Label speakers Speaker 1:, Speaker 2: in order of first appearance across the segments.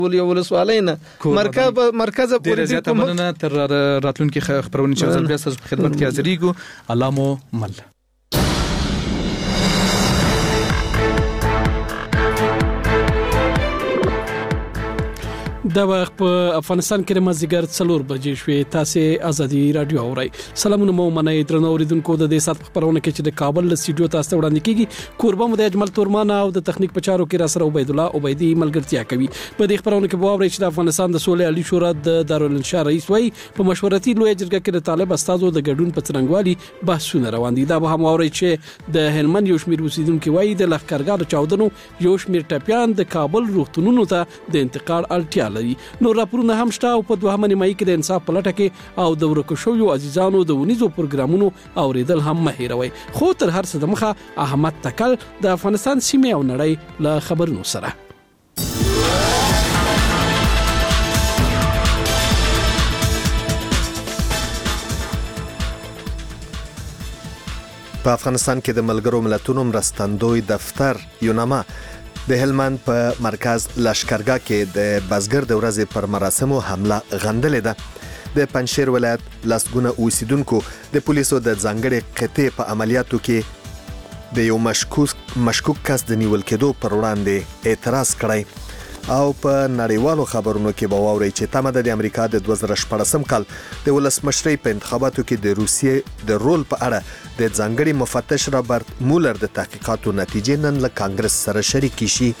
Speaker 1: ولې ولسوالۍ نه مرکز
Speaker 2: ډیر زیاته مننه. تر راتلونکي خبرونه چې ځل بیا تاسو په خدمت کې حاضرېږو. الله مو مل.
Speaker 3: دا وخت په افغانستان کې مازیګر 4 بجې شوې. تاسو ازادي رادیو اورئ. سلامونه مو منئ درنو اوریدونکو. د دې سات خبرونه کې چې د کابل له سټډیو تاسو وړاندې کیږي کوربه مو د اجمل تورمان او د تخنیک په چارو کې را سره عبید الله عبیدی ملګرتیا کوي. په دې خبرونه کې به اورئ چې د افغانستان د سولې عالی شورا د دارالانشا رئیس وای په مشورتي لوی جرګه کې د طالب استادو د ګډون په څرنګوالي بحثونه روان دي. دا به هم اورئ چې د هلمند یو شمیر اوسیدونکو وای د لخرګاه چاودنو یو شمیر ټپيان د کابل روغتونونو ته د انتقال اړتیا لري. نو راپورونه هم شته او په دوهمه نیمایي کې د انصاف په لټه کې او د ورکو شویو عزیزانو د ونیزو پروګرامونو اوریدل هم مهیروي. خو تر هر څه د مخه احمد تکل د افغانستان سیمه او نړۍ له خبرونو سره.
Speaker 4: په افغانستان کې د ملګرو ملتونو مرستندوی دفتر یوناما د هلمند په مرکز لشکرګاه کې د بزګر د ورځې پر مراسمو حمله غندلې ده. د پنجشیر ولایت لسګونه اوسیدونکو د پولیسو د ځانګړي قطعې په عملیاتو کې د یو مشکوک کس د نیول کېدو پر وړاندې اعتراض کړی. او په نړیوالو خبرونو کې به واورئ چې تمه د امریکا د 2014 کال د ولسمشرۍ په انتخاباتو کې د روسیې د رول په اړه د ځانګړي مفتش رابرت مولر د تحقیقاتو نتیجې نن له کانګرس سره شریکې شي.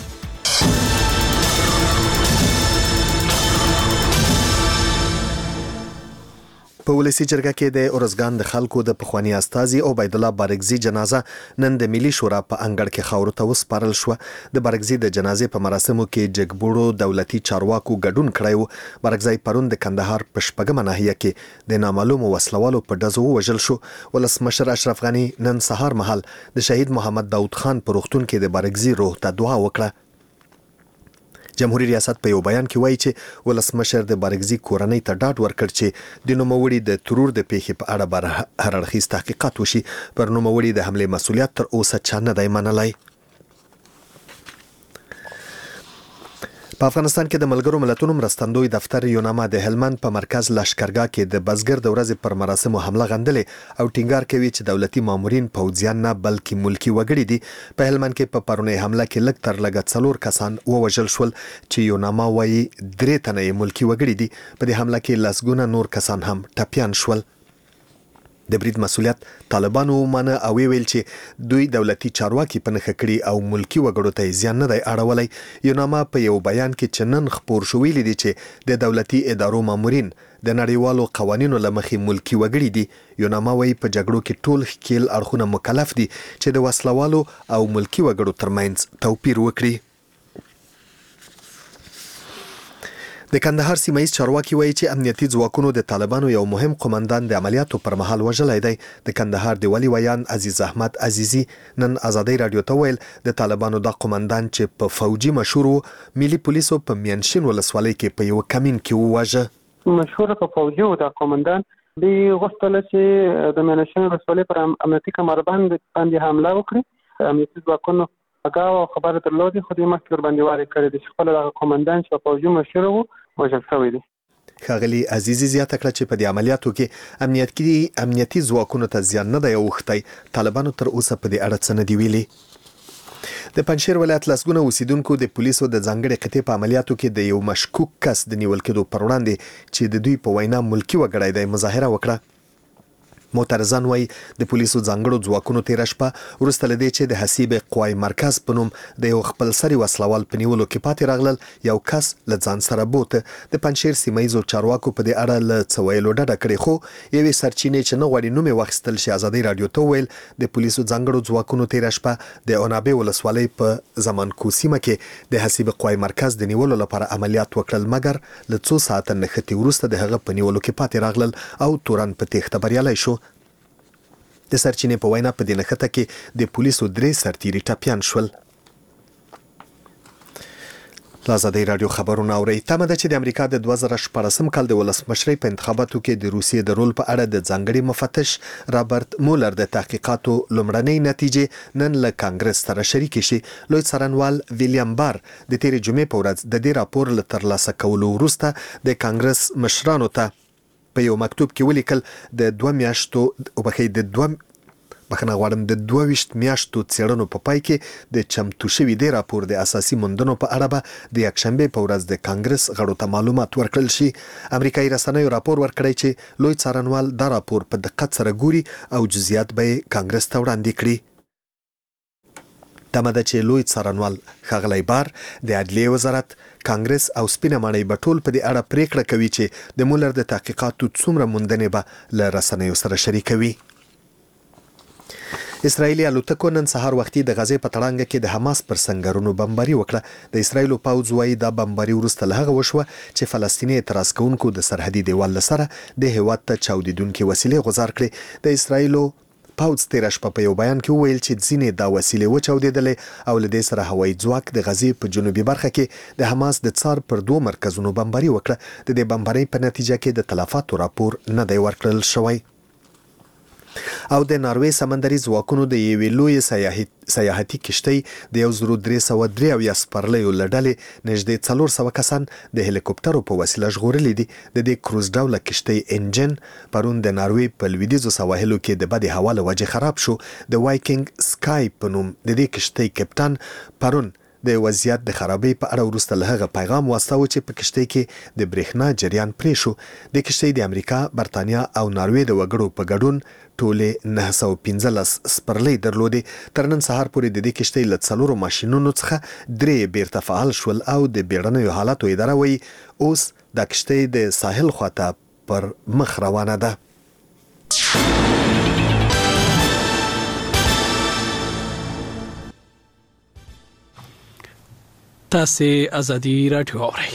Speaker 4: په ولسی جرګه کې د اورزګان د خلکو د پخوانی استاذي عبید الله بارګزي جنازه نن د ملي شورا په انګړ کې خاورو ته وسپارل شو. د بارګزي د جنازې په مراسمو کې جګبوړو دولتي چارواکو ګډون کړی و. بارګزي پرون د کندهار په شپږمه ناحیه کې د نامعلومو وسلوالو په ډزو وژل شو. ولسمشر اشرف غنی نن سهار مهال د شهید محمد داود خان په روغتون کې د بارګزي روح ته دعا وکړه. جمهوریت ریاست په یو بیان کې وایي چې ولسمشر د بارګزي کورنۍ ته ډاډ ورکړ چې د نوموړي د ترور د پیښې په اړه به هر اړخیز تحقیقات وشي. پر نوموړي د حمله مسؤلیت تر اوسه چا نه دی منلی. په افغانستان کې د ملګرو ملتونو مرستندوی دفتر یوناما د هلمند په مرکز لشکرګاه کې د بزګر د ورځې پر مراسمو حمله غندلې او ټینګار کوي چې دولتي مامورین پوځیان نه بلکې ملکی وګړي دي. په هلمند کې په پرونی حمله کې لږ تر لږه 4 کسان ووژل شول چې یوناما وایي 3 تنه ملکی وګړي دي. په دې حمله کې لسګونه نور کسان هم ټپيان شول. د برید مسؤلیت طالبانو ومانه او ویل چې دوی دولتي چارواکي په نخښه کړي او ملکی وګړو ته زیان نه دی اړولی. یوناما په یو بیان کې چې نن خبر شوی لیدي چې د دولتي ادارو مامورین د نړیوالو قوانینو لمخې ملکی وګړي دي. یوناما وایي په جګړو کې ټول ښکیل اړخونه مکلف دي چې د وسلوالو او ملکی وګړو ترمنځ توپیر وکړي. د کندهار سیمایي چارواکي وایي چې امنیتي ځواکونو د طالبانو یو مهم قومندان د عملیاتو پر مهال وژلی دی. د کندهار د ولي ویان عزیز احمد عزیزي نن ازادي رادیو ته ویل د طالبانو د قومندان چې په فوجي مشهور ملي پولیسو په میانشین ولسوالۍ کې په یو کمین کې وواژه.
Speaker 5: مشهور په فوجي او د قومندان دی غوښتل چې د میانشین ولسوالۍ پر امنیتي کمربند باندې حمله وکړي. امنیتي ځواکونو هغه خبره درلودي خو د مخکې باندې واري کړی د خپل د قومندان چې په فوجي مشهور وو وژل شوی دی.
Speaker 4: ښاغلي عزیزي زیاته کړه چې په دې عملیاتو کې امنیتي ځواکونو ته زیان نه دی اوښتی. طالبانو تر اوسه په دې اړه څه نه دی ویلي. د پنجشیر ولایت لسګونه اوسیدونکو د پولیسو د ځانګړي قطعې په عملیاتو کې د یو مشکوک کس د نیول کېدو پر وړاندې چې د دوی په وینا ملکی وګړی دی مظاهره وکړه. معترضان وایي د پولیسو ځانګړو ځواکونو تیر شپه وروسته له دې چې د حسیب قوای مرکز په نوم د یو خپل سری وسلوال په نیولو کې پاتې راغلل یو کس له ځان سره بوته. د پنجشیر سیمایي چارواکو په دې اړه له څه ویلو ډډه کړې خو یوې سرچینې چې نه غواړي نوم یې واخیستل شي ازادي رادیو ته ویل د پولیسو ځانګړو ځواکونو تیر شپه د اونابه ولسوالۍ په زمانکو سیمه کې د حسیب قوای مرکز د نیولو لپاره عملیات وکړل مګر له څو ساعت نښتې وروسته د هغه په نیولو کې پاتې راغلل او تورن په تېښته بریالی شو. د سرچینې په وینا په دې نښته کې د پولیسو 3 سرتیري ټپیان شول. آزادۍ رادیو خبرونه اوري. تمه ده چې د امریکا د 2014 کال د ولسمشرۍ په انتخاباتو کې د روسیې د رول په اړه د ځانګړي مفتش رابرټ مولر د تحقیقاتو لومړنۍ نتیجې نن له کانګرس سره شریکې شي. لوی څارنوال ویلیام بار د تیرې جمعې په ورځ د دې راپور له ترلاسه کولو وروسته د کانګرس مشرانو ته په یو مکتوب کې ولیکل د 2 میاشتو د 22 میاشتو څېړنو په پای کې د چمتو شوي دی راپور د اساسي موندنو په اړه به د یکشنبه په ورځ د کانګرس غړو ته معلومات ورکړل شي. امریکایي رسنیو راپور ورکړی چې لوی څارنوال دا راپور په دقت سره ګوري او جزئیات به کانګرس ته وړاندې کړي. تمه ده چې لوی څارنوال ښاغلی بار د عدلیې وزارت، کانګرس او سپینه ماڼۍ به ټول په دې اړه پریکړه کوي چې د مولر د تحقیقاتو څومره موندنې به له رسنیو سره شریکوي. اسرایلی الوتکو نن سهار وختي د غزې په تړانګه کې د حماس پر سنگرونو بمباري وکړه. د اسرایلو پوځ وايي دا بمباري وروسته له هغه وشوه چې فلسطیني اعتراض کوونکو د سرحدي دیوال سره د هیواد ته چاودیدونکي وسیلې غوځار کړې. د اسرایلو پوځ تیر شپه په یو بیان کې وویل چې ځینې دا وسیلې وچاودېدلې او له دې سره هوایي ځواک د غزې په جنوبي برخه کې د حماس د څار پر 2 مرکزونو بمباري وکړه. د دې بمبارۍ په نتیجه کې د تلفاتو راپور نه دی ورکړل شوی. او د ناروې سمندري ځواکونو د یوې لوی سیاحتي کشتۍ د 1303 سپرلیو لړلې نږدې 400 کسان د هلیکوپټرو په وسیله ژغورلي دي. د دې کروز ډوله کشتۍ انجن پرون د ناروې په لویدیځو سواحلو کې د بدې هوا له وجې خراب شو. د وایکینګ سکای په نوم د دې کشتۍ کپټان پرون د وضعیت د خرابې په اړه وروسته له هغه پیغام واستاوه چې په کشتۍ کې د برېښنا جریان پرې شو. د کشتۍ د امریکا، برتانیا او ناروې د وګړو په ګډون ټولې 915 سپرلۍ درلودې. تر نن سهار پورې د دې کشتۍ له 4 ماشینونو څخه 3 بیرته فعال شول او د بیړنیو حالاتو اداره وایي اوس دا کشتۍ د ساحل خواته پر مخ روانه ده.
Speaker 3: تاسو آزادي رادیو اورئ.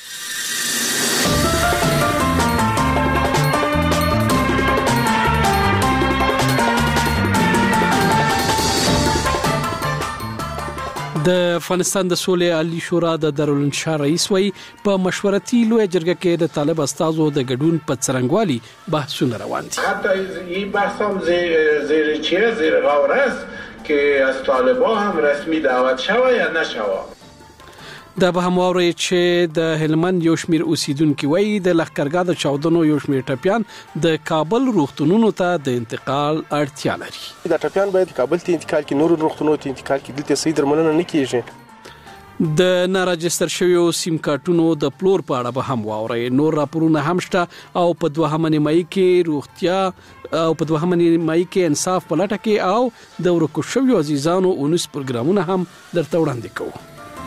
Speaker 3: د افغانستان د سولې عالی شورا د دارالانشا رئیس وی په مشورتي لوی جرګه کې د طالب استازو د ګډون په څرنګوالي بحثونه روان دي.
Speaker 6: حتی این بحث هم زیر چیه زیر غور است که از طالبان هم رسمی دعوت شوه یا نشوه.
Speaker 3: دا به هم واوري چې د هلمند یو شمیر اوسیدونکو وی د لخرګا د چاودنو یو شمیر ټپیان د کابل روغتونونو ته د انتقال اړتیا لري.
Speaker 7: دا ټپیان باید کابل ته انتقال کړي، نور روغتونونو ته انتقال کړي، دلته صحیح درملنه نه کیږي.
Speaker 3: د ناراجستر شویو سیم کارتونو د پلور په اړه به هم واوري. نور راپورونه هم شته او په دوهمه نیمایي کې روغتیا او په دوهمه نیمایي کې انصاف په لټه کې او د ورکو شویو عزیزانو اونس پروګرامونه هم درته وړاندې کوو.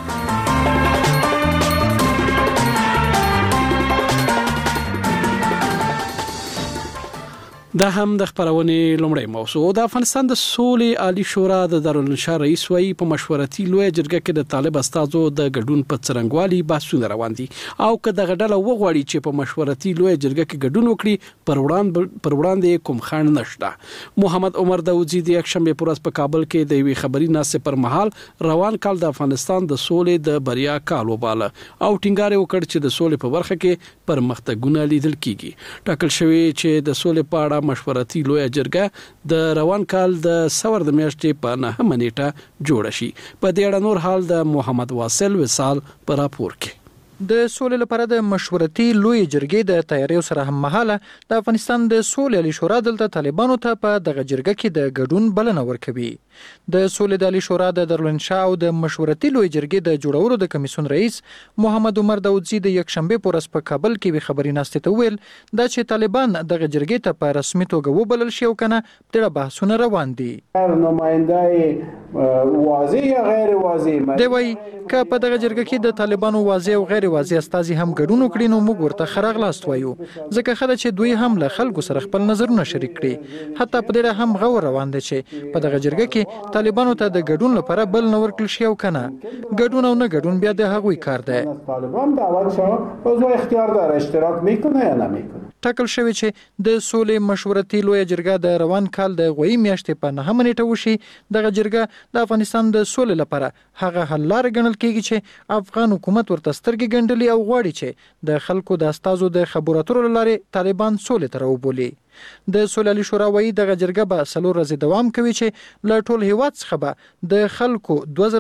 Speaker 3: دا هم د خبرونې لومړی موضوع. د افغانستان د سولې عالی شورا د دارالانشا رئیس وی په مشورتي لوی جرګه کې د طالب استازو د ګډون په څرنګوالي بحثونه روان دي او که د غډله وغوړي چې په مشورتي لوی جرګه کې ګډون وکړي پر وړاندې کوم خنډ نشته. محمد عمر داوودزی د یکشنبه پر ورځ په کابل کې د یوې خبري ناسې پر مهال روان کال د افغانستان د سولې د بریا کال وباله او ټینګار وکړ چې د سولې په برخه کې پرمختګونه لیدل کیږي. ټاکل شوی چې د سولې په اړه مشورتي لوی جرګه د روان کال د سور د میاشتې په 9 نیټه جوړ شي. په دې اړه نور حال د محمد واصل وصال پر راپور کې.
Speaker 8: د سولې لپاره د مشورتي لوی جرګې د تیاریو سره هم مهاله د افغانستان د سولې عالی شورا دلته طالبانو ته په دغه جرګه کې د ګډون بلنه ورکوي. د سولې عالی شورا د دارالانشا او د مشورتي لوی جرګې د جوړولو د کمیسیون رئیس محمد عمر داوودزی د یکشنبه پر ورځ په کابل کې به خبري ناشته ته ویل دا چې طالبان دغه جرګې ته په رسمي توګه وبلل شي او کنه د بحثونه روان دي.
Speaker 9: نماینده واضح یا غیر واضح
Speaker 8: دی وایي که په دغه جرګه کې د طالبانو واضح او غیر واضح استازي هم ګډون وکړي نو موږ ورته ښه راغلاست وایو ځکه ښه ده چې دوی هم له خلکو سره خپل نظرونه شریک کړي حتی په دې هم غور روان دی چې په دغه جرګه کې طالبانو ته د ګډون لپاره بل نه ورکړل شي او کنه ګډون او نه ګډون بیا د هغوی کار دی
Speaker 6: طالبان دعوت شد عضو اختیار داره اشتراک میکنه یا نمیکنه
Speaker 8: ټاکل شوی چې د سولې مشورتي لویه جرګه د روان کال د غوي میاشتې په 9 نیټه وشي دغه جرګه د افغانستان د سولې لپاره هغه حل لار ګڼل کیږي چې افغان حکومت ورته سترګې ګنډلي او غواړي چې د خلکو د استازو د خبرو اترو لارې طالبان سولې ته راوبولي د سولې شورا وایي دغه جرګه به 4 ورځې دوام کوي چې له ټول هیواد څخه به د خلکو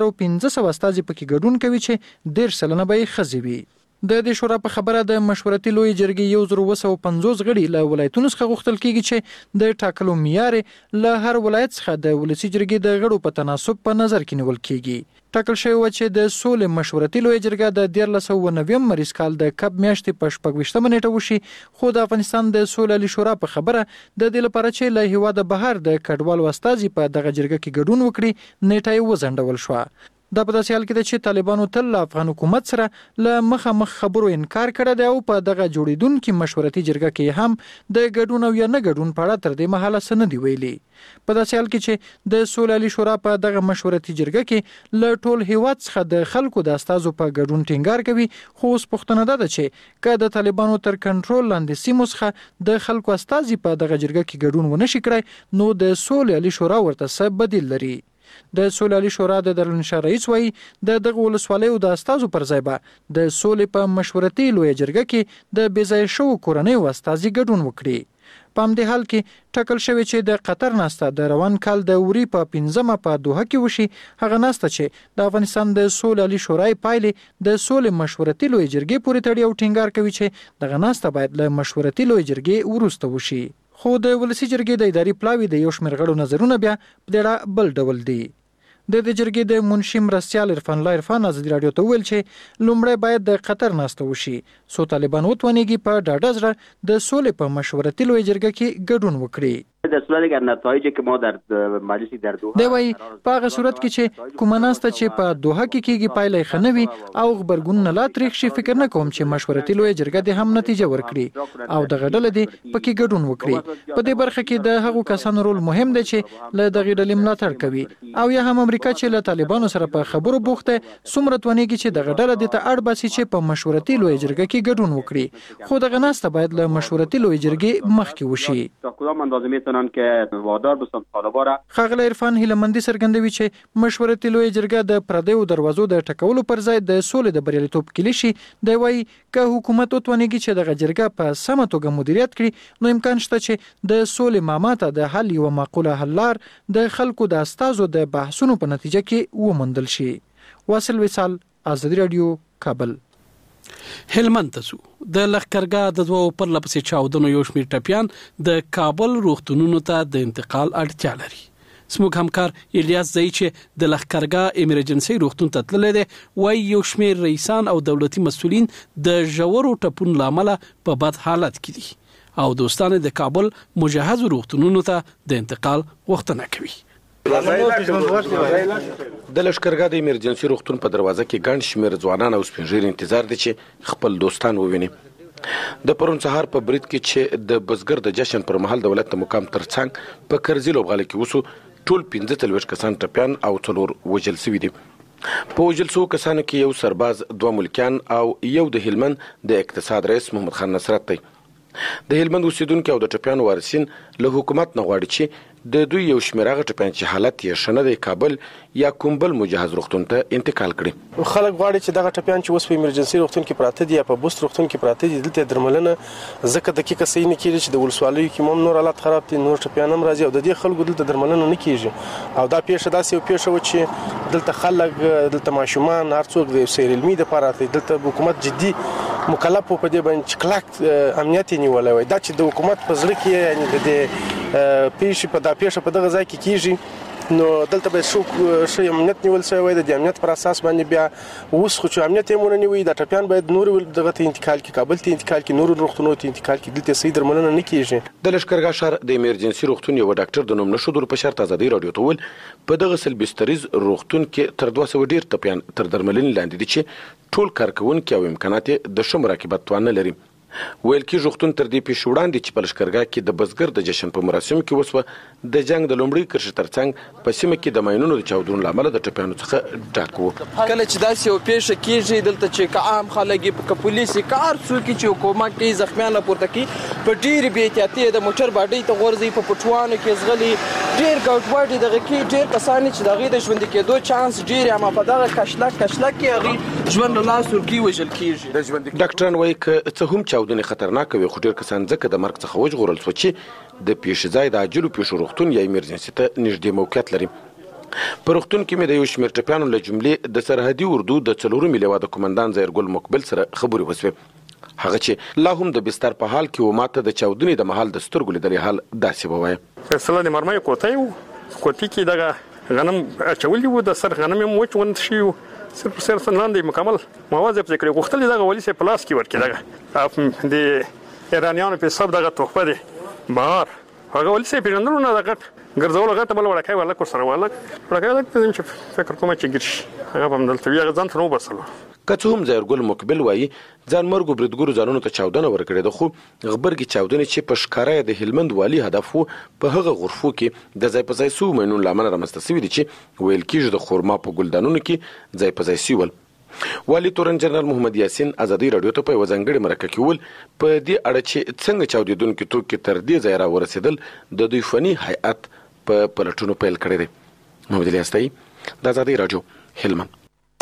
Speaker 8: 2500 استازي پکې ګډون کوي چې 1.5 به یې ښځې وي د دې شورا په خبره د مشورتي لوی جرګې 1250 غړي له ولایتونو څخه غوښتل کیږي چې د ټاکلو معیار له هر ولایت څخه د ولسی جرګې د غړو په تناسب په نظر کې نیول کیږي ټاکل شوی و چې د سولې مشورتي لوی جرګه د 1990 مریض کال د کب میاشتې په 14 نیټه وشي خو د افغانستان د سولې شورا په خبره د دې لپاره چې له هیواد بهر د کډوالو استازي په دغه جرګه کې ګډون وکړي نیټه یې وځنډول شو دا په داسې حال کې ده چې طالبانو تل له افغان حکومت سره له مخامخ خبرو انکار کړی دی او په دغه جوړیدونکو مشورتي جرګه کې هم د ګډون او یا نه ګډون په اړه تر دې مهاله څه نه دی ویلي په داسې حال کې چې د سولې شورا په دغه مشورتي جرګه کې له ټول هیواد څخه د خلکو د استازو په ګډون ټینګار کوي خو اوس پوښتنه ده چې که د طالبانو تر کنټرول لاندې سیمو څخه د خلکو استازي په دغه جرګه کې ګډون ونه شي کړی نو د سولې شورا ورته څه بدیل لري د سولې شورا د دارالانشا رئیس وایي د دغه ولسوالیو د استازو پر ځای به د سولې په مشورتي لوی جرګه کې د بېځایه شوو کورنیو استازي ګډون وکړي په همدې حال کې ټاکل شوی چې د قطر ناسته د روان کال د وری په 15 په دوحه کې وشي هغه ناسته چې د افغانستان د سولې شورای پایلې د سولې مشورتي لوی جرګې پورې تړي او ټینګار کوي چې دغه ناسته باید له مشورتي لوی جرګې وروسته وشي خو د ولسی جرګې د اداري پلاوی د یو شمېر غړو نظرونه بیا په دې بل ډول دي د جرګې د منشي مرستیال عرفان الله عرفان ازادي رادیو ته ویل چې لومړی باید د قطر ناسته وشي سو طالبان وتونیږي په ډاډه زړه د سولې په مشورتي لوی جرګه کې ګډون وکړي
Speaker 9: در صورت اگر نتایجی که ما در مجلسی در دوحه
Speaker 8: دی وای په هغه صورت کې چې کومه ناسته چې په دوحه کې کیږي پایله خنوي او خبرګون نه لا تاریخ شي فکر نه کوم چې مشورتي لوی جرګه د هم نتیجه ورکړي او د غډل دی پکې ګډون وکړي په دې برخه کې د هغو کسانو رول مهم دی چې له دغه ډلې ملاتړ کوي او یا هم امریکا چې له طالبانو سره په خبرو بوخته څومره تونیږي چې دغه ډله د ته اړ باسي چې په مشورتي لوی جرګه کې ګډون وکړي خو دغه ناسته باید له مشورتي لوی جرګې مخکې وشي
Speaker 9: تا کدام اندازه میتونن که وادار بسن طالبان را
Speaker 8: خغل عرفان هیلمندي څرګندوي چې مشورتي لوی جرګه د پردیو دروازو د ټکولو پر ځای د سولې د بریالیتوب کلی شي دی وای که حکومت وتونیږي چې دغه جرګه په سمه توګه مدیریت کړي نو امکان شته چې د سولې ماماته د حل یو معقوله حل لار د خلکو د استازو د بحثونو په نتیجه کې ومندل شي واصل وصال ازادي رادیو کابل
Speaker 3: هلمند تاسو د لخرګا د دوه پر لپسې چاودنو یو شمیر ټپیان د کابل روغتونونو ته د انتقال اړتیا لري سموږ همکار الیاس زئی چې د لخرګا ایمرجنسي روغتون ته تللی دی وایي یو شمیر رئیسان او دولتي مسؤلین د ژورو ټپونو لامل په بد حالت کې دي او دوستانه د کابل مجهز روغتونونو ته د انتقال غوښتنه کوي
Speaker 10: د لشکرګاه د ایمرجنسي روغتون په دروازه کې ګڼ شمېر ځوانان او سپینږیري انتظار دي چې خپل دوستان وویني د پرون سهار په برید کې چې د بزګر د جشن پر مهال دولت مقام ترڅنګ په کرزي لوبغالي کې وسو ټول 15 کسان ټپیان او 4 وژل شوي دي په وژل شوو کسانو کې یو سرباز 2 ملکیان او یو د هلمند د اقتصاد رئیس محمد خان نصرت دی د هلمند اوسیدونکو او د ټپیانو وارثین له حکومت نه غواړي چې د دوی یو شمېر هغه ټپیان چې حالت یې ښه نه دی کابل یا کوم بل مجهز روغتون ته انتقال کړي
Speaker 7: خلک غواړي چې دغه ټپیان چې اوس په ایمرجنسي روغتون کې پراته دي یا په بوست روغتون کې پراته دي دلته درملنه ځکه دقیقه صحیح نه کېږي چې د ولسوالیو کې هم نور حالات خراب دي نور ټپیان هم راځي او د دې خلکو دلته درملنه نه کېږي او دا پیښه داسې یو پیښه و چې دلته خلک دلته ماشومان هر څوک د سیر علمي دپاره دلته حکومت جدي مکلف په دې باندې چې کلک امنیت یې نیولی وای دا چې د حکومت په زړه کې یعنې د پیښې په دغه ځای کې کېږي نو دلته به څوک امنیت نیول شوی وای د امنیت پر اساس باندې بیا اوس خو چې امنیت یې مونږ نه نیوي د ټپیان باید نور دغه ته انتقال کې کابل ته انتقال کې نور روغتونونو ته انتقال کې دلته صحیح درملنه نه کیږي.
Speaker 10: د لشکرګاه ښار د ایمرجنسي روغتون یو ډاکټر د نوم نشو په شرط ازادي رادیو ته ول په دغه سل بستریز روغتون کې تر 200 ډیر ټپیان تر درملنې لاندې دي چې ټول کارکونکي او امکانات د شم راکبت توان نه لري. ویل کې روغتون تر دې پیښ وړاندې چې په لشکرګاه کې د بزګر د جشن په مراسمو کې وسوه د جنگ د لومړي کرښې ترڅنګ په سیمه کې د ماینونو د چاودنو لامل د ټپیانو څخه ډک و.
Speaker 11: کله چې داسې یو پیښه کیږي دلته چې عام خلک په پولیس کار څوک چې حکومت کې زخمیان پورته کی په ډیر بې احتیاطي د موټر باډي ته غورځي په پټوانو کې زغلي ډیر ګاډوډي دغه کې ډیر کسان چې دغه د ژوند کېدو چانس ډیر اما په دغه کشلک کې هغه ژوند له لاس ورکی وژل کیږي.
Speaker 10: ډاکټران وایي که څه هم چاودنې خطرناک وي خو ډیر کسان ځکه د مرګ څخه وژغورل شو چې د پیښې ځای د عاجلو پیښو روغتون یا ایمرجنسي ته نږدې موقعیت لري. په روغتون کې مې د یو شمېر ټپیانو له جملې د سرحدي اردو د 4 لیوا د کمانډان ظاهرګل مقبل سره خبرې وسوې. هغه چې لا هم د بستر په حال کې و ماته د چاودنې د محل د سترګو لیدلې حال داسې ووایه.
Speaker 12: فیصله د مرمۍ کوټې کې دغه غنم اچولي وو د سر غنم یې وچ ونت شي صرف لاندې مکمل مواد یې پکې غوښتل دغه ولې سه پلاس کې ورکې دغه د ایرانیانو په حساب دغه تحفه دي بهر هغه ولې سه پیژندلو نه دغه ګرځول غته بل وړکای ولا کو سره ولا وړکای د چې فکر کوم چې ګرځي هغه هم دلته یو ځان ته نو بسلو.
Speaker 10: که څه هم ظاهرګل مقبل وایي ځان مرګو بریدګرو ځانونو ته چاودنه ورکړې ده خو غبرګي چاودنې چې په ښکاره د هلمند والي هدف وو په هغه غرفو کې د ځای په ځای سو مینون لامل رامنځته شوي دي چې ویل کېږي د خرما په ګلدانونو کې ځای په ځای سیول. والي تورن جنرال محمد یاسین ازادي رادیو ته په یوه ځانګړې مرکه کې وویل په دې اړه چې څنګه چاودېدونکي توکي تر دې ځای راورسېدل د دوی فني هیئت په پلټونو پیل کړی دی. محمد علي استایي د ازادي رادیو هلمند.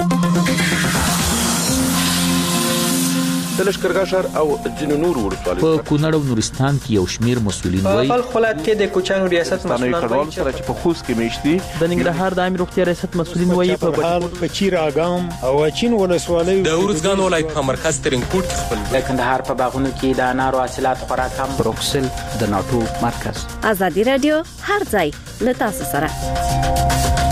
Speaker 10: د لشکرګاه ښار او ځینو نورو ولسوالیو
Speaker 13: په کونړ او نورستان کې یو شمېر مسؤلین وایي
Speaker 11: په خپل ولایت کې د کوچانو ریاست مسؤلین
Speaker 14: وایي چې په خوست کې میشتي
Speaker 11: د ننګرهار د عامه روغتیا ریاست مسؤلین وایي
Speaker 15: په چیر اګام او چین ولسوالیو
Speaker 16: د ورزګان ولایت په مرکز ترنګوټ خپل
Speaker 17: د کندهار په باغونو کې د انارو حاصلات خورا کم.
Speaker 13: بروکسل د ناتو مرکز.
Speaker 18: ازادي رادیو هر ځای له تاسو سره.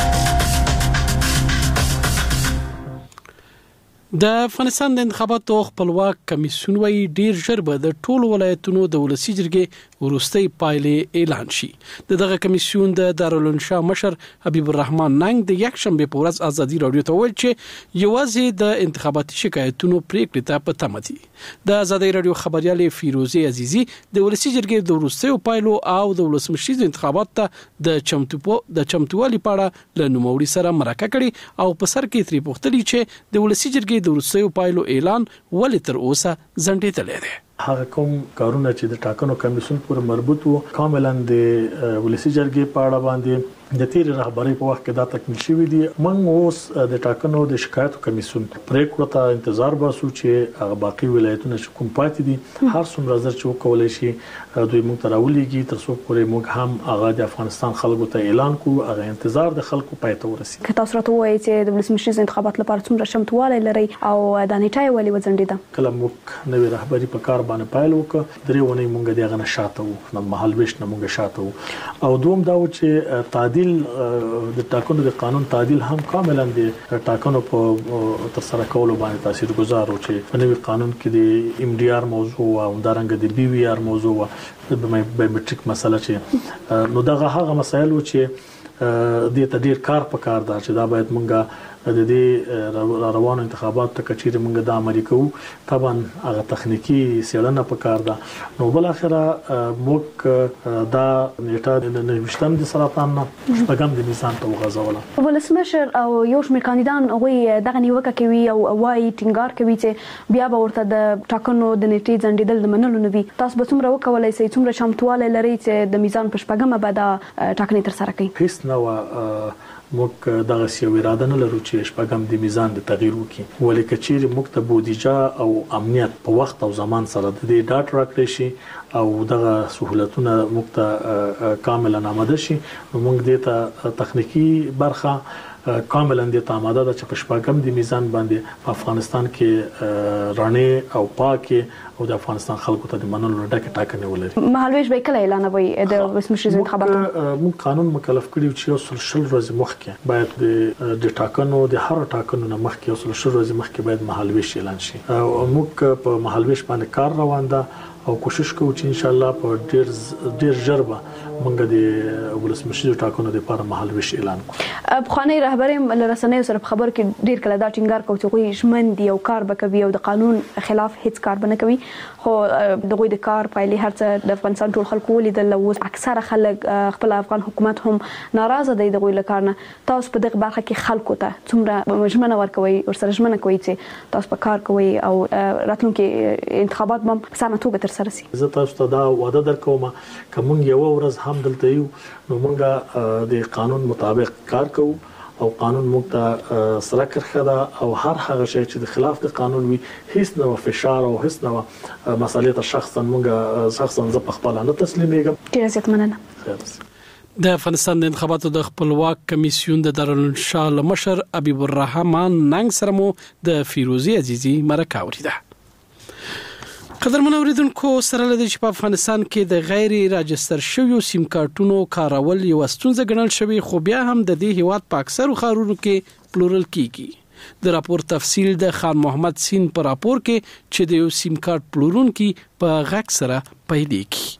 Speaker 3: د افغانستان د انتخاباتو خپلواک کمیسیون وايي ډیر ژر به د ټولو ولایتونو د ولسی جرګې وروستۍ پایلې اعلان شي. دغه کمیسیون د دارالانشا مشر حبیب الرحمن ننګ د یک شنبه په ورځ ازادي رادیو ته ویل چې یوازې د انتخاباتي شکایتونو پریکړې ته په تمه دي. د ازادي رادیو خبريال فیروزه عزیزی د ولسی جرګې د وروستۍ پایلو او د ولسمشر انتخابات ته د چمتووالي په اړه له نوموړي سره مرکه کړي او په سر کې تری پوښتنه چې د ولسی جرګې د وروستیو پایلو اعلان ولې تر اوسه ځنډېدلی دی.
Speaker 19: هغه کوم کارونه چې د ټاکنو کمیسیون پورې مربوط وو کاملا د ولسی جرګې په اړه باندې د تیر رهبری په وخت کې دا تکمیل شوی دی. موږ اوس د ټاکنو د شکایتو کمیسیون پریکړه ته انتظار باسو چې هغه باقي ولایتونه چې کوم پاتې دي هر څومره زر چې وکولای شي دوی موږ ته راولېږي تر څو پورې موږ هم هغه د افغانستان خلکو ته اعلان کوو. هغه انتظار د خلکو پای ته ورسي.
Speaker 20: که تاسو راته وایئ چې د ولسمشر انتخابات لپاره څومره چمتووالی لري او د نیټه ولې وځنډېده؟
Speaker 19: کله موږ نوې رهبری په کار باندې پایل وکړ درې ونې موږ دغه نشاته وو د محل ویش نه موږ شاته وو او دوم دا و چې تعدیل د ټاکنو د قانون تعدیل هم کاملا د ټاکنو په تر سره کولو باندې تاثیرګذار و چې په نوي قانون کې د ام ډي ار موضوع او همدارنګه د بي وي ار موضوع د بایومټریک مسله چې نو دغه هغه مسایل و چې د تدیر کار په کار دا چې دا باید مونږه د دې روانو انتخابات ته کچېره مونږ د عملي کوو. طبعا هغه تخنیکی سیړنه په کار ده. نو بل اخره موږ دا نیټه د نوښتم د سرطان نه شپږم د میزان ته وغځوله.
Speaker 20: ولسمشر او یو شمېر کاندیدان هغه دغه نیوکه کوي او وايي ټینګار کوي چې بیا به ورته د ټاکنو د نیټې ځنډېدل د منلو نه وي. تاسو به څومره وکولای شئ څومره چمتوالی لري چې د میزان په شپږمه به دا ټاکنې تر سره کړئ؟
Speaker 19: هیڅ نه موږ دغه سیو اراده نه لرو چې شپږم د میزان د تغییر وکړي ولې کچېر موږ ته بودیجه او امنیت په وخت او زمان سره د دې ډاټ راکړي شي او دغه سہولتونه موږ ته کاملا آماده شي. موږ دې ته تخنیکی برخه کاملا د تاماده د چپشپاګم د میزان باندې په افغانستان کې رانه او پاکي او د افغانستان خلکو ته د منلو ډکه ټاکنه ولري.
Speaker 20: مهالویش به کله اعلانوي د ولسمشر انتخاباتو؟
Speaker 19: موږ قانون مکلف کړی چې یو شل ورځې مخکې باید د ټاکنو د هر ټاکنو نه مخکې یو شل ورځې مخکې باید مهالویش اعلان شي. موږ په مهالویش باندې کار روان ده او کوشش کوو چې ان شاء الله په ډیر ژر به موږ د ولسمشر ټاکنو لپاره مهالویش اعلان کوو.
Speaker 20: بخوانی رهبر لرسنۍ سره په خبر کې ډیر کله دا ټینګار کوي چې غوي شمن دی او کار وکوي او د قانون خلاف هیڅ کار بنه کوي، خو دغه د کار پایلې هرڅه د افغانستان ټول خلکو ولیدل او اکثره خلک خپل افغان حکومت هم ناراضه دی دغه لکارنه. تاسو په دغه برخه کې خلکو ته څومره مجمنه ورکوي او سره ژمنه کوي چې تاسو په کار کوي او راتلونکي انتخابات هم سمه توګه تر سره شي؟
Speaker 19: زه تاسو ته دا وعده درکوم چې موږ یو ورځ هم دلته یو نو موږ د قانون مطابق کار کوو او قانون موږ ته سره کرخه ده او هر هغه شی چې د خلاف د قانون وي هیڅ نو فشار او هیڅ نو مسئله شخصا موږ شخصا ز په خپل نه تسلیمېږم.
Speaker 20: ډیر زیات مننه.
Speaker 3: د افغانستان د انتخاباتو د خپلواک کمیسیون د دارالانشا مشر حبیب الرحمن ننګ سره مو د فیروزی عزیزی مرکه اوریده. قدرمن اوریدونکو سره لدی چې په افغانستان کې د غیر راجستر شویو سیم کارتونو کارول یو ستونزه ګڼل شوی، خو بیا هم د دې هیواد په اکثرو ښارونو کې پلورل کیږي. د راپور تفصیل د خان محمد سین په راپور کې چې د یو سیم کارت پلورونکي په غږ سره پیلې کی.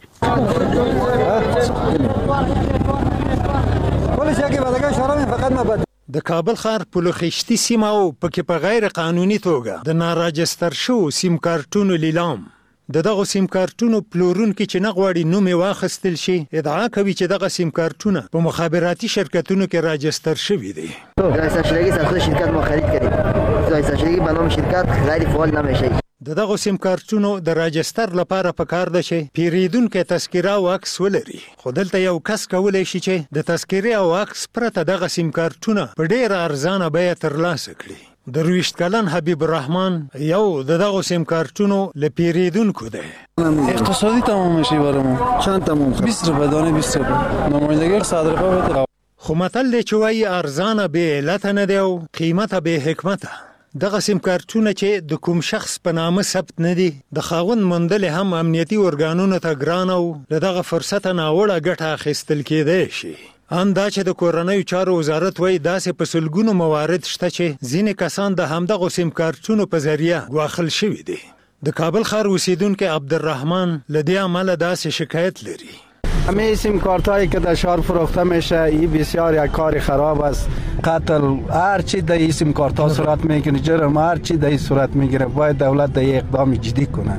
Speaker 15: د کابل ښار په لوخشتي سیمه او پکې په غیر قانوني توګه د ناراجستر شو سیم کارتونو لیلام دغه سیم کارتونو پلورونکي چې نه غواړي نوم یې واخیستل شي ادعا کوي چې دغه سیم کارتونه په مخابراتي شرکتونو کې راجستر شوي دي.
Speaker 21: راجسترشدگی سازمان شرکت ما خرید کردیم. راجسترشدگی به نام شرکت غیر فعال نمیشه.
Speaker 15: دغه سیم کارتونو د راجستر لپاره پکار ده چې پیریدونکو تذکره او عکس ولري، خو دلته یو کس کولای شي چې د تذکره او عکس پرته دغه سیم کارتونه په ډیر ارزانه بیه ترلاسه کړي. د 20 کلن حبیب الرحمن یو دغه سیم کارتونو لپیریدونکو ده.
Speaker 22: اقتصادی تمام میشه برامون. چند تمام؟ 20 روپیه دانه 20 روپیه. نمایندگی 100 روپیه بده.
Speaker 15: خو متل دی چې وایي ارزانه به علت نه دی او قیمته به حکمت. دغه سیم کارتونه چې د کوم شخص په نامه ثبت نه دي د خاوند مندل هم امنیتي ارګانونو ته ګران او دغه فرصت ناوړه ګټه اخیستل کېدای شي. ان دا چې د کورنۍ چارو وزارت وایي داسې په سلګونو موارد شته چې ځینې کسان د همدغه سیم کارتونو په ذریعه ګواښل شوي دي. د کابل ښار اوسیدونکو عبدالرحمن له دې امله داسې شکایت لري.
Speaker 23: همه سیم کارت هایی که در شهر فروخته میشه این بسیار یک کار خراب است. قتل هر چی در این سیم کارت ها صورت میگیره، جرم هر چی در این صورت میگیره. باید دولت در اقدام جدی کنه.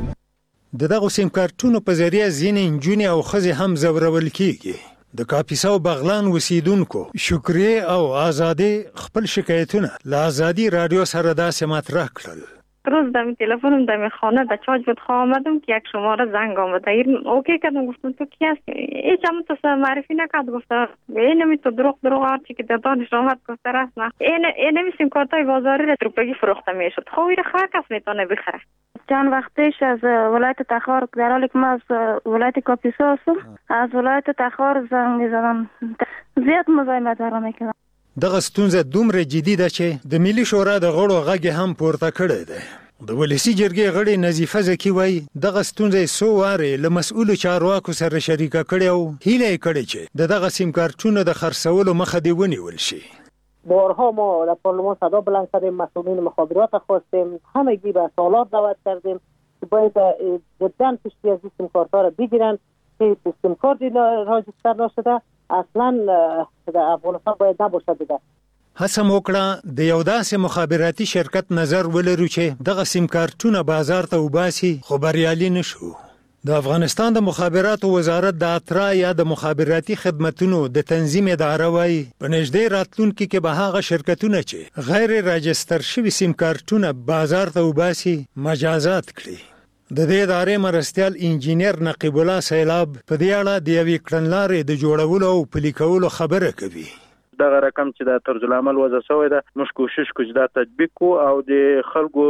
Speaker 15: دغه سیم کارتونو په ذریعه ځینې نجونې او ښځې هم ځورول کیږي. د کاپیسا او بغلان اوسیدونکو شکریه او آزادی خپل شکایتونه له آزادی رادیو سره داسې مطرح کړل.
Speaker 24: روز دم تلفنم دم خانه به چارج بود خواه آمدم که یک شماره زنگ آمده. اوکی کردم گفتم تو کی هستی؟ هیچ هم تو معرفی نکرد. گفته اینمی تو دروغ هرچی که در دانش آمد گفته رسم اینمی سیم کارت های بازاری روپیگی فروخته میشد. خب این خواهر کس میتونه بخره.
Speaker 25: چند وقت پیش از ولایت تخار در حالی که من از ولایت کاپیسا هستم از ولایت تخار زنگ میزدم زیاد مزاحمت را میکردم.
Speaker 15: دغه ستونزه دومره جدي ده چې د ملي شورا د غړو غږ هم پورته کړی دی. د ولسی جرګې غړي نظیفه زکی وایي دغه ستونزه سو واره له مسؤل چارواکو سره شریکه کړي او هیله کړي چې دغه سیم کارتونو د خرڅولو مخه دی ونیول شي.
Speaker 26: بارها ما در پارلمان صدا بلند کردیم، مسئولین مخابرات خواستیم، همگی به سوالات دعوت کردیم که باید جدا پشتی از سیم کارت‌ها را بگیرن که سیم کارت راجستر نشده اصلا در افغانستان باید نباشه دیگه.
Speaker 15: هڅه وکړه د یو داسې مخابراتي شرکت نظر ولرو چې دغه سیم کارتونه بازار ته وباسي، خو بریالي نشو. د افغانستان د مخابراتو وزارت د اترا یا د مخابراتي خدمتونو د تنظیم اداره وایي په نږدې راتلونکي کې به هغه شرکتونه چې غیر راجستر شوي سیم کارتونه بازار ته وباسي مجازات کړي. د دې ادارې مرستیال انجینیر نقیب الله سیلاب په دې اړه د یوې کړنلارې د جوړولو او پلي کولو خبره کوي.
Speaker 27: دغه رقم چې د طرز العمل وضع شوی ده موږ کوشش کوو چې دا تطبیق کو او د خلکو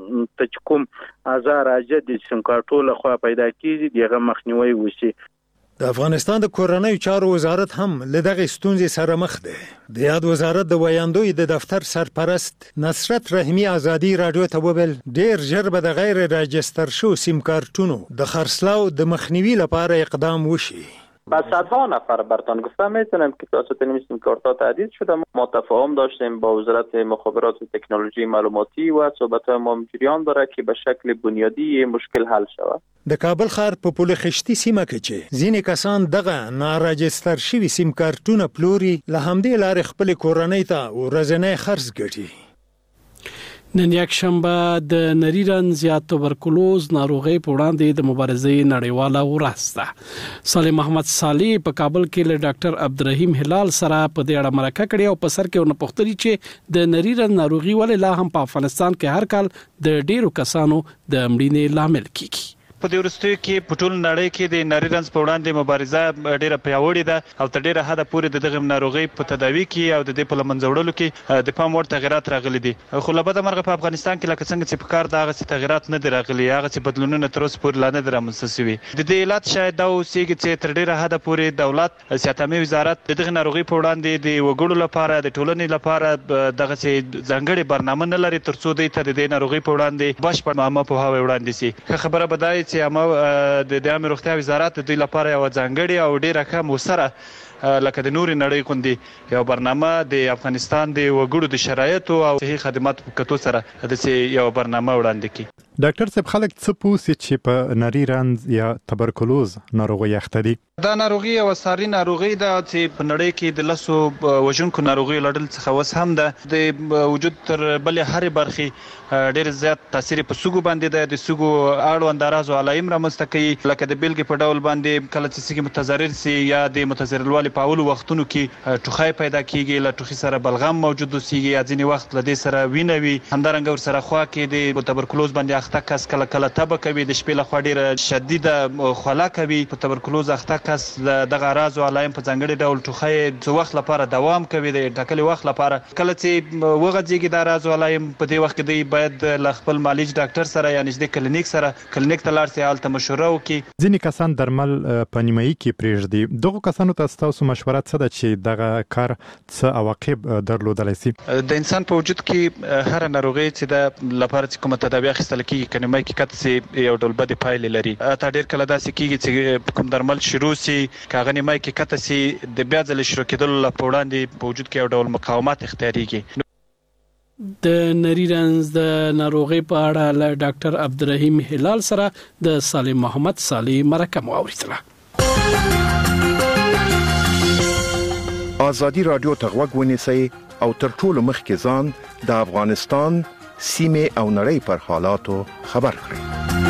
Speaker 27: ته کوم آزار اجد د سیم کارتو له خوا پیدا کیږي دغه مخنیوي وشي.
Speaker 15: د افغانستان د کورنۍ چارو وزارت هم له دغه ستونزې سره مخ دی. د یاد وزارت د ویاندوی د دفتر سرپرست نصرت رحیمی ازادي رادیو ته وویل ډیر ژر به د غیر راجستر شو سیم کارتونو د خرڅلاو د مخنیوي لپاره اقدام وشي.
Speaker 1: با صدها نفر براتان گفتم میتونم که توسط این سیم کارت‌ها تهدید شده. ما تفاهم داشتیم با وزارت مخابرات و تکنولوژی معلوماتی و صحبت‌های ما جریان داره که به شکل بنیادی مشکل حل شود.
Speaker 15: د کابل ښار په پل خشتي سیمه کې چې ځینې کسان دغه ناراجستر شوي سیم کارتونه پلوري له همدې لارې خپل کورنۍ ته ورځنی خرڅ ګټي.
Speaker 3: نن یک شنبه د نری رنځ یا توبرکلوز ناروغي په وړاندې د مبارزې نړیواله ورځ ده. صالح محمد صالح په کابل کې له ډاکټر عبدالرحیم هلال سره په دې اړه مرکه کړې او په سر کې ونه پوښتنه چې د نری رنځ ناروغي ولې لا هم په افغانستان کې هر کال د ډیرو کسانو د مړینې لامل کیږي.
Speaker 2: په دې وروستیو کې په ټول نړۍ کې د نری رنځ په وړاندې مبارزه ډیره پیاوړې ده او تر ډیره حده پورې دغه ناروغي په تداوي کې او د دې په لمنځه وړلو کې د پام وړ تغیرات راغلي دي. خو له بده مرغه په افغانستان کې لکه څنګه چې په کار د هغه تغیرات نه دي راغلي، هغه چې بدلونونه تر اوسه پورې لا نه دي رامنځته شوي. د دې علت شاید دا اوسېږي چې تر ډیره حده پورې دولت صحتمې وزارت دغه ناروغي په وړاندې د وګړو لپاره د ټولنې لپاره دغه چې ځانګړي برنامه نه لري ترڅو دوی ته د دې ناروغي په وړاندې بشپړ عامه پوهاوی وړاندې شي. خبره به دا وي چې عامه د عامه روغتیا وزارت د دوی لپاره یو ځانګړي او ډیره کم وسره لکه د نوري نړۍ غوندې یو برنامه د افغانستان د وګړو د شرایطو او صحي خدماتو په کتو سره د یو برنامه وړاندې کړي.
Speaker 4: ډاکټر صاحب خلک څه پوسي چې په نری رنځ یا تبرکلوز ناروغي اخته دي؟
Speaker 2: دا ناروغي او ساري ناروغي ده چې په نړۍ کې د لسو وژونکو ناروغي لړل څخه وس هم ده. د وجود تر بلې هرې برخې ډېر زیات تاثیر په سږو باندې ده. د سږو اړوند اعراض او علایم رامنځته کوي، لکه د بیلګې په ډول باندې کله چې سږي متضرر سي یا د متضرروالي په اولو وختونو کې ټوخی پیدا کیږي، له ټوخي سره بلغم موجود اوسېږي یا ځینې وخت له دې سره وینه وي. همدارنګه ورسره خوا کې د تبرکلوز باندې اخته کس کله کله تبه کوي، د شپې لخوا ډېره شدیده خوله کوي. په تبرکلوز اخته کس دغه اعراض او علایم په ځانګړي ډول ټوخی څه وخت لپاره دوام کوي، د ټاکلي وخت لپاره. کله چې وغځېږي د اعراض او علایم په دې وخت کې دوی باید له خپل معالج ډاکټر سره یا نږدې کلینیک ته لاړ شي، هلته مشوره وکړي.
Speaker 4: ځینې کسان درمل په نیمایي کې پرېږدي. دغو کسانو ته ستاسو مشوره څه ده چې دغه کار څه عواقب درلودلی شي؟ د
Speaker 2: انسان په وجود کې هر ناروغي چې د لپاره چې کومه تداوی اخیستل کېږي که نیمایي کې کته سي یو ډول بدې پایلې لري. حتی ډېر کله داسې کېږي چې کوم درمل شروع سي که هغه نیمایي کې کته سي د بیا ځلې شروع کېدلو په وړاندې په وجود کې یو ډول مقاومت اختیارېږي.
Speaker 3: د نری رنځ د ناروغي په اړه له ډاکټر عبدالرحیم هلال سره د صالح محمد صالح مرکه مو اوریدله.
Speaker 5: ازادي رادیو ته غوږ ونیسئ او تر ټولو مخکې ځان د افغانستان سیمه او نړۍ پر حالاتو خبر کړئ.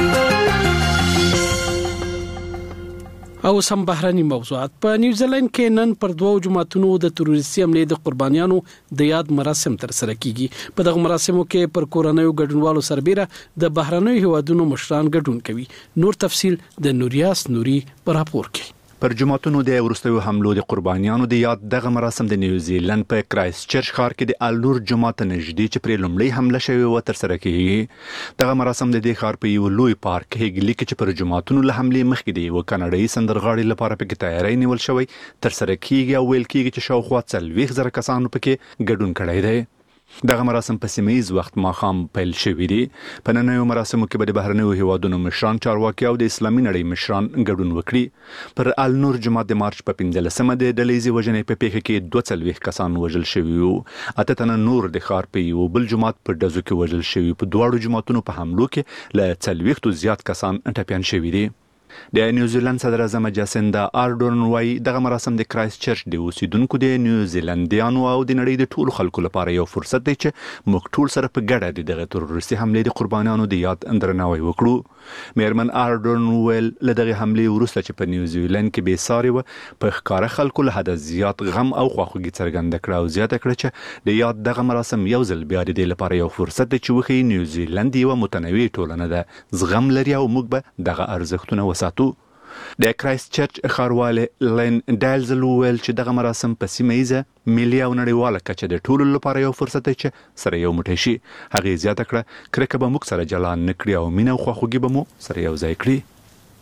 Speaker 3: او سم بهرني موضوعات. په نیوزیلند کې نن پر دوو جماعتونو د تروریستي حمله د قربانیانو د یاد مراسم تر سره کیږي. په دغه مراسمو کې پر کورنیو ګډونوالو سربېره د بهرنیو هیوادونو مشران ګډون کوي. نور تفصيل د نوریاس نوري په راپور کې.
Speaker 6: پر جماعتونو د ورستیو حملو د قربانیانو د یاد دغه مراسم د نیوزیلند په کرایست چرچ ښار کې د النور جماعت نږدې چې پر لومړی حمله شوی و تر سره کیږي. دغه مراسم د دې ښار په یو لوی پارک هیګلی کې چې پر جماعتونو له حملې مخکې دی و کاناډایي سندرغاړي لپاره پکې تیاری نیول شوی تر سره کیږي او ویل کیږي چې شاوخوا 40,000 کسانو پکې ګډون کړی دی. دغه مراسم په سیمایي وخت ماښام پیل شوي دي. په نننیو مراسمو کې به د بهرنیو هیوادونو مشران، چارواکي او د اسلامي نړۍ مشران ګډون وکړي. پر النور جماعت د مارچ په 15مه د ډلهیزې وژنې په پیښه کې 42 کسان وژل شوي وو. اته تنه نور د ښار په یو بل جماعت په ډزو کې وژل شوي. په دواړو جماعتونو په حملو کې له 40 زیات کسان ټپیان شوي دي. د نیوزیلند صدر اعظم جاسیندا آردرن وايي دغه مراسم د کرایست چرچ د اوسیدونکو د نیوزیلندیانو او د نړۍ د ټولو خلکو لپاره یو فرصت دی چې موږ ټول سره په ګډه د دغه تروریستي حملې د قربانیانو د یاد درناوی وکړو. میرمن آردرن ویل له دغه حملې وروسته چې په نیوزیلند کې بې ساري و په ښکاره خلکو له حده زیات غم او خواخوږي څرګنده کړه او زیاته کړه چې د یاد دغه مراسم یو ځل بیا د دې لپاره یو فرصت دی چې وښیي نیوزیلند یوه متنوع ټولنه ده، زغم لري او موږ به دغه ارزښتونه وساتو. د کرایست چرچ ښاروالې لین ډایلز ویل چې دغه مراسم په سیمه ملي او نړیواله کچه د ټولو لپاره یو فرصت دی چې سره یو موټی شي. هغې زیاته کړه کرکه به موږ سره جلا نه کړي او مینه او خواخوږي به مو سره یو ځای کړي.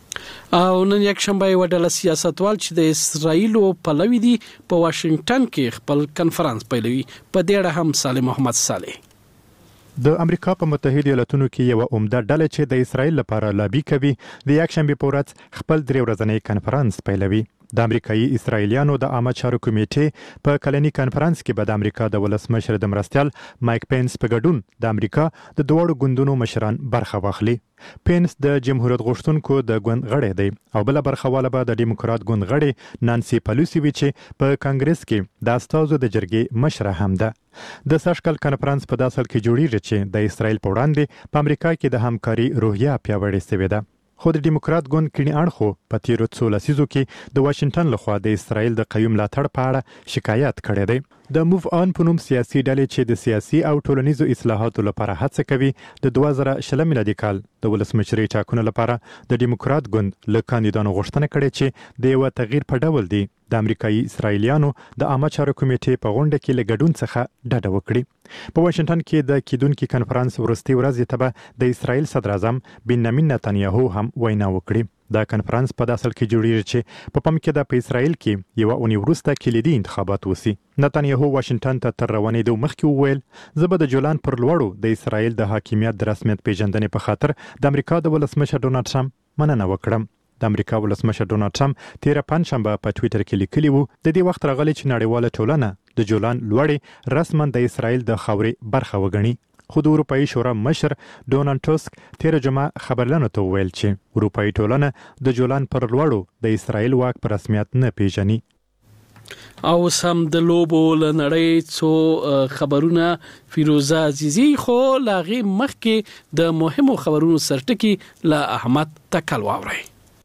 Speaker 3: او نن یک شنبه یو ډله سیاستوال چې د اسرایل پلوي دي په واشنگټن کې خپل کانفرنس پیلوي. په دې اړه هم صالح محمد صالح.
Speaker 4: د امریکا په متحده ایالاتونو کې یو عمده ډله چې د اسرایل لپاره لابي کوي د یک شنبه په ورځ خپل 3 ورځنی کانفرنس پیلوي. د امریکایي اسرایلیانو د عامه چارو کمیټې په کلنی کانفرنس کې به د امریکا د ولسمشر د مرستیال مایک پینس په ګډون د امریکا د دوړو ګوندونو مشران برخه واخلي. پینس د جمهوریت غوښتونکو د ګوند غړی دی او بل برخه والا به د ډیموکرات ګوند غړی نانسی پلوسی چې په کانګرس کې د استازو د جرګې مشره هم ده. د ساشکل کانفرنس په داسل کې جوړیږي چې د اسرایل په وړاندې په امریکا کې د همکاري روحیه پیاوړې شوې ده. خو د ډیموکرات ګوند کړي اړخو په تیرو څو لسیزو کې د واشنگټن لخوا د اسرایل د قیوم ملاتړ په اړه شکایت کړی دی. د موو آن په نوم سیاسي ډلې چې د سیاسي او ټولنیزو اصلاحاتو لپاره هڅه کوي د 2020 میلادي کال د ولسمشرۍ ټاکنو لپاره د ډیموکرات ګوند له کاندیدانو غوښتنه کړې چې د یو تغییر په ډول دی د امریکایي اسرایلیانو د عامه چارو کمیټې په غونډه کې له ګډون څخه ډډه وکړي. په واشنگټن کې د کیدونکو کانفرنس ورستي ورځ ته د اسرایل صدر اعظم بنیامین نتنیاهو هم وینا وکړي. دا کانفرنس په داسل کې جوړیږي چې په پم کې د اسرایل کې یو اونۍ وروسته کلیدي انتخابات وسی. نتنیاهو واشنگټن ته تر روانېدو مخکې وویل زه به د جولان پر لوړو د اسرایل د حاکمیت د رسمیت پیژندنې په خاطر د امریکا د ولسمشر ډونالډ ټرمپ مننه وکړم. د امریکا ولسمشر ډونالډ ټرمپ تیر پنځشنبه په ټوئیټر کې لیکلی وو د دې وخت راغلی چې نړیواله ټولنه د جولان لوړې رسما د اسرایل د خاورې برخه وګڼي. خو د اروپאי شورا مشر ډونالډ ټسک تیر جمعه خبرلانو ته ویل چې اروپאי ټولنه د جولان پر لوړو د اسرایل واک پر رسمیت نه پیژني.
Speaker 3: او سم د لوبو لنړۍ څو خبرونه فیروزه عزیزی خو لاغي مخکې د مهمو خبرونو سرټکی له احمد تکل واوري.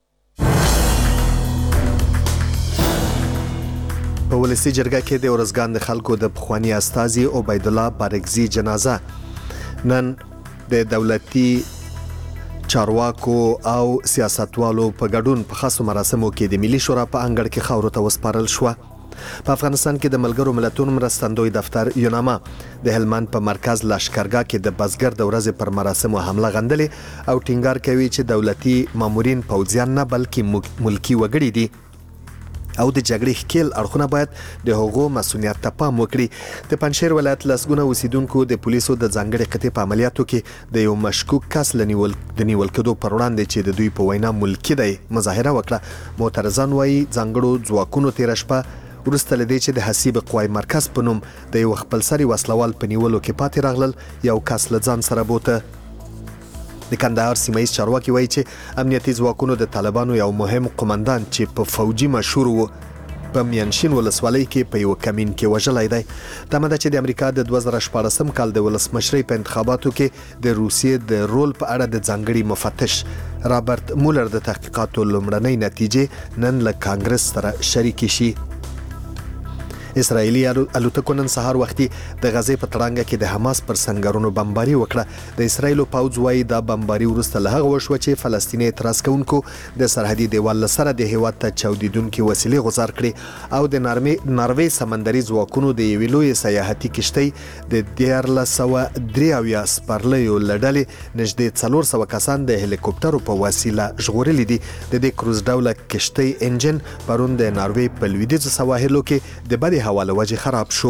Speaker 7: په ولسی جرګه کې د ورزګان د خلکو د پخوانی استاذي عبید الله بارګزی جنازه نن د دولتي چارواکو او سیاستوالو په ګډون په خاصو مراسمو کې د ملي شورا په انګړ کې خاورو ته وسپارل شو. په افغانستان کې د ملګرو ملتونو مرستندوی دفتر یوناما د هلمند په مرکز لشکرګاه کې د بزګر د ورځې پر مراسمو حمله غندلې او ټینګار کوي چې دولتي مامورین پوځیان نه بلکې ملکی وګړي دي او د جګړې ښکیل اړخونه باید د هغو مسؤلیت ته پام وکړي. د پنجشیر ولایت لسګونه اوسیدونکو د پولیسو د ځانګړي قطعې په عملیاتو کې د یو مشکوک کس د نیول کېدو پر وړاندې چې د دوی په وینا ملکی دی مظاهره وکړه. معترضان وایي ځانګړو ځواکونو تیر شپه ورسته لدی چې د حسیب قوای مرکز په نوم د یو خپلسري وسلوال په نیولو کې پاتې راغلل یو کس له ځان سره بوته. د کندهار سیمایي چارواکي وایي چې امنیتي ځواکونو د طالبانو یو مهم قومندان چې په فوجي مشهور وو په میانشین ولسوالۍ کې په یو کمین کې وژلی دی. تمه ده چې د امریکا د 2014 کال د ولسمشرۍ په انتخاباتو کې د روسیې د رول په اړه د ځانګړي مفتش رابرټ مولر د تحقیقاتو لومړنۍ نتیجې نن له کانګرس سره شریکې شي. اسرایلی الوتکو نن سهار وختي د غزې په تړانګه کې د حماس پر سنگرونو بمباري وکړه. د اسرایلو پوځ وايي دا بمباري وروسته له هغه وشوه چې فلسطیني اعتراض کوونکو د سرحدي دیوال سره د هیواد ته چاودیدونکو وسیلې غوځار کړې او د ناروې سمندري ځواکونو د یوې لویې سیاحتي کشتۍ د 1493 سپرلیو لړلې نږدې 400 کسان د هلیکوپټرو په وسیله ژغورلي دي. د دې کروز ډوله کشتۍ انجن پرون د ناروې په لویدیځو سواحلو کې د بدې حواله وجه خراب شو.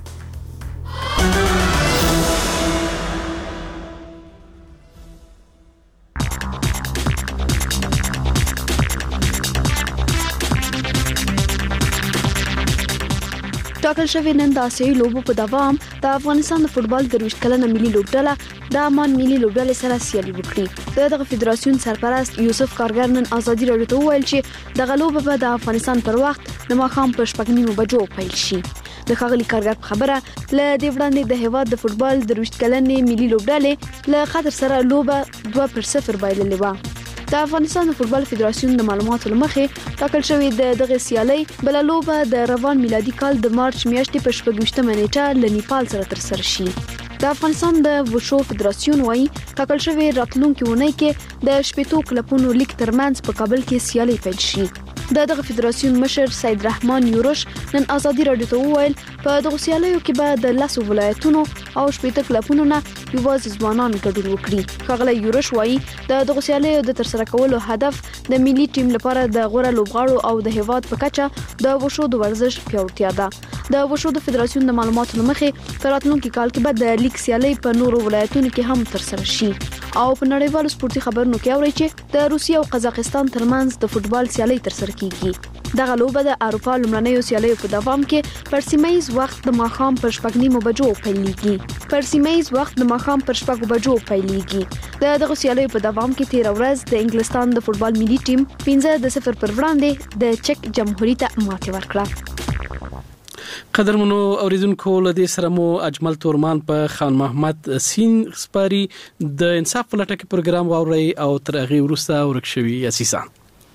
Speaker 20: ټاکل شوی نن د آسیایي لوبو په دوام د افغانستان د فوتبال د 20 کلنه ملي لوبډله د عمان ملي لوبډلې سره سیالي وکړي. دغه فدراسیون سرپرست یوسف کارګر نن ازادي راډیو ته وویل چې دغه لوبه به د افغانستان پر وخت د ماښام په 6:30 بجو پیل شي. د ښاغلي کارګر په خبره له دې وړاندې د هیواد د فوتبال د 20 کلنې ملي لوبډلې له قطر سره لوبه 2-0 بایللې و. د افغانستان د فوتبال فدراسیون د معلوماتو لمخې ټاکل شوی د دغه سیالي بل لوبه د روان میلادي کال د مارچ میاشتې په 14 نیټه له نیپال سره ترسره شي. د افغانستان د وشو فدراسیون وايي ټاکل شوی راتلونکي ونې کې د شپږ کلبونو لیګ ترمنځ په کابل کې سیالي پیل شي. دغه فدراسیون مشر سید رحمان یورش نن ازادي راډیو ته وویل په دغه سیالیو کې به د 10 ولایتونو او 80 کلبونو نه یوازې ځوانان ګډون وکړي. ښاغلی یورش وایي د دغه سیالیو د ترسره کولو هدف د ملي ټیم لپاره د غوره لوبغاړو او د هیواد په کچه د وشو د ورزش پیاوړتیا ده. د وشو د فدراسیون د معلوماتو لمخې په راتلونکي کال کې به د لیګ سیالۍ په نورو ولایتونو کې هم ترسره شي. او په نړیوالو سپورتي خبرونو کې اوري چې د روسیې او قزاقستان ترمنځ د فوتبال سیالۍ ترسره کیږي. دغه لوبه د اروپا لومړنیو سیالیو په دوام کې پر سیمایي وخت د ماښام پر 9:30 بجو پیلېږي. پر سیمایي وخت د ماښام پر 6 بجو پیلېږي. دغه سیالیو په دوام کې 13 ورځ د انګلستان د فوتبال ملي ټیم 5-0 پر وړاندې د چک جمهوریت ته ماتې ورکړه.
Speaker 3: قدرمنو اوریدونکو لدې سره مو اجمل تورمان په خان محمد سین سپاری د انصاف په لټه کې پروګرام واوري او تر هغه وروسته ورکشوي اساسا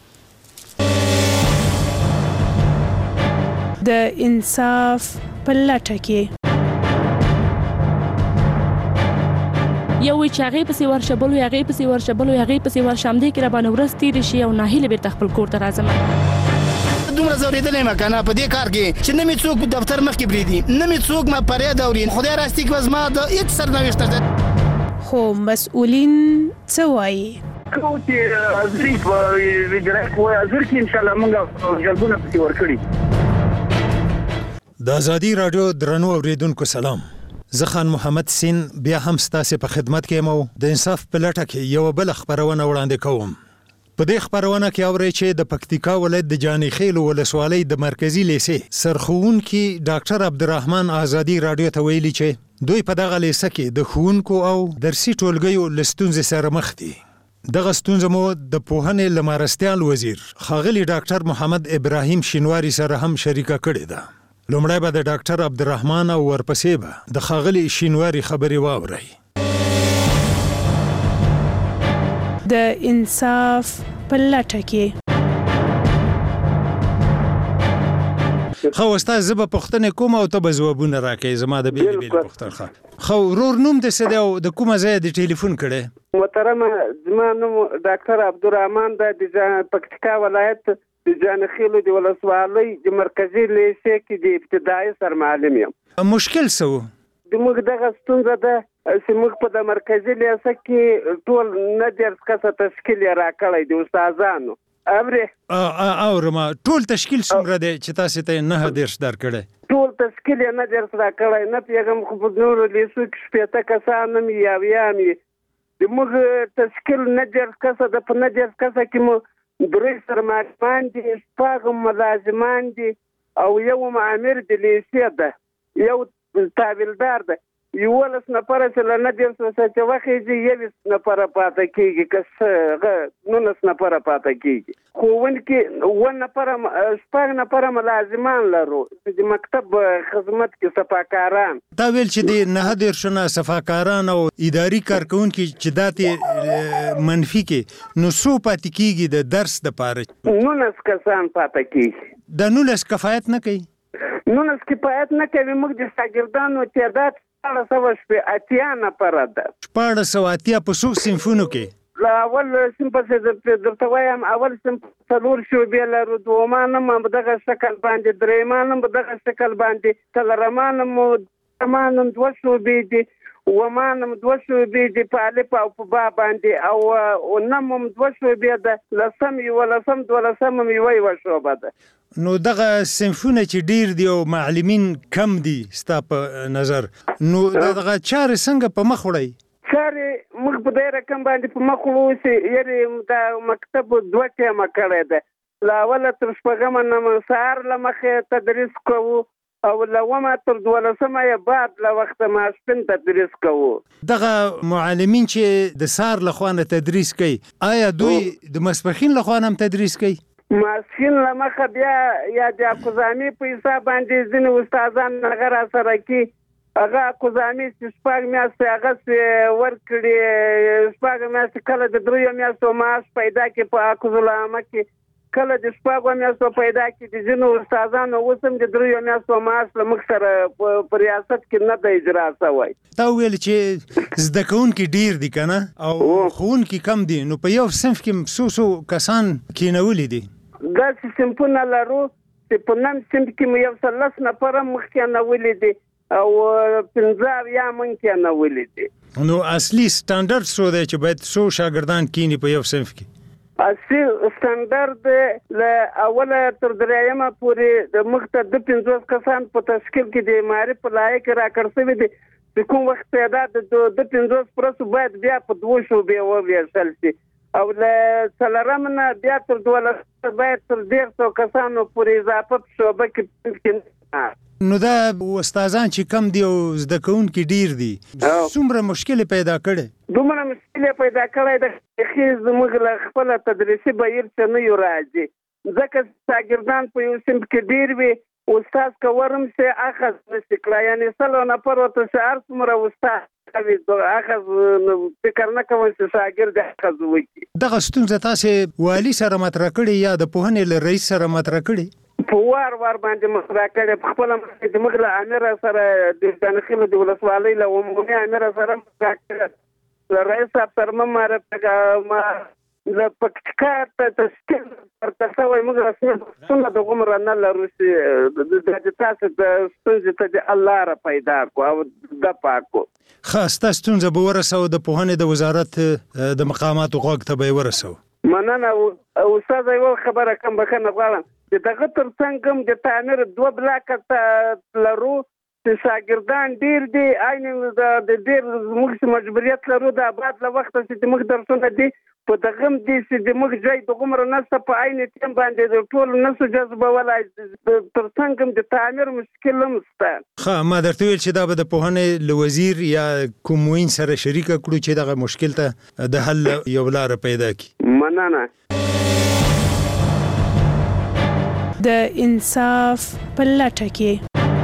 Speaker 8: د انصاف په لټه کې
Speaker 9: یو چې هغه پسې ورشبلو هغه پسې ورشبلو هغه پسې ورشمدې کې را باندې ورستې شي او ناهیله به تخپل کور ته راځم.
Speaker 10: دومره زوریدلې مکنه په دې کار کې چې نه می څوک دفتر مخ کې بریدي نه می څوک ما پرې دورین خدای راستي کې وزما د هیڅ سرنوشت ده.
Speaker 8: خو مسؤلین څه وایي؟
Speaker 11: کوتي ظریف ویډرک وای ازر کې ان شاء الله موږ جلبونه پکې ورکړي.
Speaker 15: د ازادي رادیو درنو اوریدونکو سلام. زه خان محمد سین بیا هم ستاسو په خدمت کې مو د انصاف په لټه کې یو بل خبرونه وړاندې کوم. په دې خبرونه کې اوري چې د پکتیکا ولایت د جاني خیل ولسوالۍ د مرکزی لیسې سرخوونکي ډاکټر عبدالرحمن ازادي رادیو ته ویلي چې دوی په دغه لیسه کې د خوونکو او درسي ټولګیو لستونز سره مخ دي. دغه ستونزه مو د پوهنې لمرستیال وزیر خاغلی ډاکټر محمد ابراهیم شینواری سره هم شریکه کړې ده. لومړی به د ډاکټر عبدالرحمن او ورپسې به د خاغلی شینواری خبرې واورئ.
Speaker 8: د انصاف په لټه کې
Speaker 15: خو استاد زه به پوښتنه کوم او ته به ځوابونه راکې زما د بیل پوښتنه خو ورور نوم د سده او د کومه ځای د ټلیفون کړي؟
Speaker 12: محترم زما نوم ډاکټر عبدالرحمن د پکتیکا ولایت د جانخیلو د ولسوالۍ د مرکزی لیسې کې د ابتدایي سرمعلم یم.
Speaker 15: مشکل څه و؟
Speaker 12: د موږ دغه ستونزه ده چې موږ په د مرکزی لیسه کې ټول نه درس کسه تشکیل راکړی د استادانو
Speaker 15: اورما ټول تشکیل څومره دی چې تاسو ته نه درس درکړی؟
Speaker 12: ټول تشکیل نه درس راکړی نه پیغام خو په نور لیسو کې 15 کسان مې یاویامي د موږ تشکیل نه درس کسه د په نه درس کسه کې مو درې سرمعلمان دي شپږ ملازمان دي او یو معمر د لیسې ده یو تابلدار ده 11 نفر چې نه درس وسه وخت یې 20 نفر پاتې کیږي کس 19 نفر پاتې کیږي خو ونکه ون نفر شپږ نفر ملازمان لرو د مکتب خدمت کې صفاکاران
Speaker 15: دا ویل چې د نه درشنه صفاکاران او اداري کارکونکو چې داتې منفي کې نو سو پاتې کیږي د درس د پاره
Speaker 12: 19 کسان پاتې کیږي
Speaker 15: د 19 کفایت نه کوي
Speaker 12: 19 کفایت نه کوي موږ د شاګردانو تعداد 1480 نفر ده
Speaker 15: 1480 په څو صنفونو کې
Speaker 12: لا اول صنف څه درته وایم اول صنف څلور شعبې لرو دومانم دغه شکل باندې درېمانم دغه شکل باندې تلرمانم دومانم دوه شعبې دي ومانم دوه شعبې دي په الف او په با باندې او نمم دوه شعبې ده لسم ولسم دولسم یو شعبه ده.
Speaker 15: نو دغه صنفونه چې ډیر دی او معلمین کم دي ستا په نظر نو دغه چارې څنګه په مخ وړي؟
Speaker 12: چارې موږ په دې رقم باندې په مخ وړو چې یعنې د مکتب 2 ټیمه کړی ده لا اوله تر شپږمه نه سهار له مخې تدریس کوو او لومه تر 12مه یې بعد له وخته ماسپښین تدریس کوو.
Speaker 15: دغه معلمین چې د سهار لخوا نه تدریس کوي آیا دوی د ماسپښین لخوا هم تدریس کوي؟
Speaker 12: ماسپښین له مخه بیا یا د اکوزامي په حساب باندې ځینې استادان هغه راسره کوي هغه اکوزامي چې شپږ میاشتې هغه ورکړي شپږ میاشتې کله د 3 میاشتو معاش پیدا کړي په اکوزالعامه کې کله د شپږ میاشتو پیدا کړي د ځینو استادانو اوس هم د 3 میاشتو معاش له موږ سره په ریاست کې نه د اجرا شوی.
Speaker 15: تا ویل چې زده کوونکي ډیر دي کنه او ښوونکي کم دي نو په یو صنف کې څو کسان کینولي دي؟
Speaker 12: داسې صنفونه لرو چې په نن صنف کې مو 11 نفر مخکې نولي دي او 15 یا منکه نه ولیدي.
Speaker 15: نو اصلي سټانډرډ څو دی چې باید څو شاګردان کینی په یو صنف کې؟
Speaker 12: اصلي سټانډرډ له اوله تر درېیمه پورې د مخته د 50 کسان په تشکیل کې د معرف په لایق راکړ شوی دی چې کوم وخت پیدا د 50 پرسو باید بیا په 2 شعبې وویشل شي او له څلورم نه بیا تر 12 باید تر 150 کسانو پورې اضافه په شعبه کې.
Speaker 15: نو دا استادان چې کم دی او زده کوونکي ډیر دي څومره مشکل پیدا کړي؟
Speaker 12: دومره مشکل پیدا کړی د خې زموږ له خپل تدریسي بهیر څخه نه یو راځي ځکه شاګردان په یو صنف کې ډیر وي استاد کورم سه اخذ نشکلا یعنی سلو نفر ورته شعر څومره استاد کوي اخذ فکر نه کوي چې شاګرد اخذ وکړي.
Speaker 15: دغه ستونزه تاسو والی سره مطرح کړي یا د پوهنې له رئیس سره مطرح کړي؟
Speaker 12: په وار باندې مطرح کړي په خپل د مغله امیر سره د دانخیل د ولسوالۍ له عمومي امیر سره مطرح کړي رئیس صاحب سره ما له پکټکا ته تشکیل ورته وای موږ څنګه د عمر نه لروسي د تاسو د ستونزې ته الله را پیدا کو او د پاکو
Speaker 15: خاص تاسو ستونزه به ورسو د پوهنې د وزارت د مقاماتو غوږ ته به ورسو.
Speaker 12: مننه استاد یو خبره کوم بخنه غواړم چې دغه تر څنګه د تعمیر 2 بلاک ته لرو چې شاګردان ډیر دي عین د ډیر موږ مجبوریت لرو د آباد له وخت چې موږ درسونه دي په دغه دي چې د موږ ځای د عمر نسته په عین ټیم باندې د ټول نسو جذبه ولای تر څنګه د تعمیر مشکل مسته.
Speaker 15: خا ما درته ویل چې دا به د پوهنې له وزیر یا کوم وین سره شریک کړو چې دغه مشکل ته د حل یو لار پیدا کړي.
Speaker 12: مننه.
Speaker 8: د انصاف په لټه کې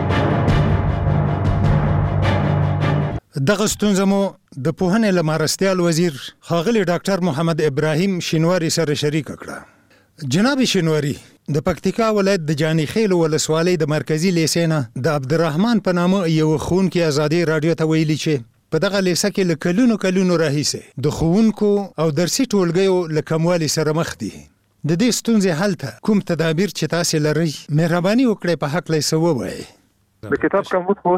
Speaker 15: دغه ستونزه مو د پوهنې له مرستیال وزیر ښاغلی ډاکټر محمد ابراهیم شینواری سره شریک کړه. جناب شینواری د پکتیکا ولایت د جانی خیل ولسوالۍ د مرکزی لیسې نه د عبدالرحمن په نامه یو ښوونکی ازادي رادیو ته ویلي چې په دغه لیسه کې له کلونو راهیسې د ښوونکو او درسي ټولګیو له کموالي سره مخ دي. د دې ستونزې حل ته کوم تدابیر چې تاسو لرئ مهرباني وکړئ په حق له څه ووایئ.
Speaker 13: د کتاب کمبود خو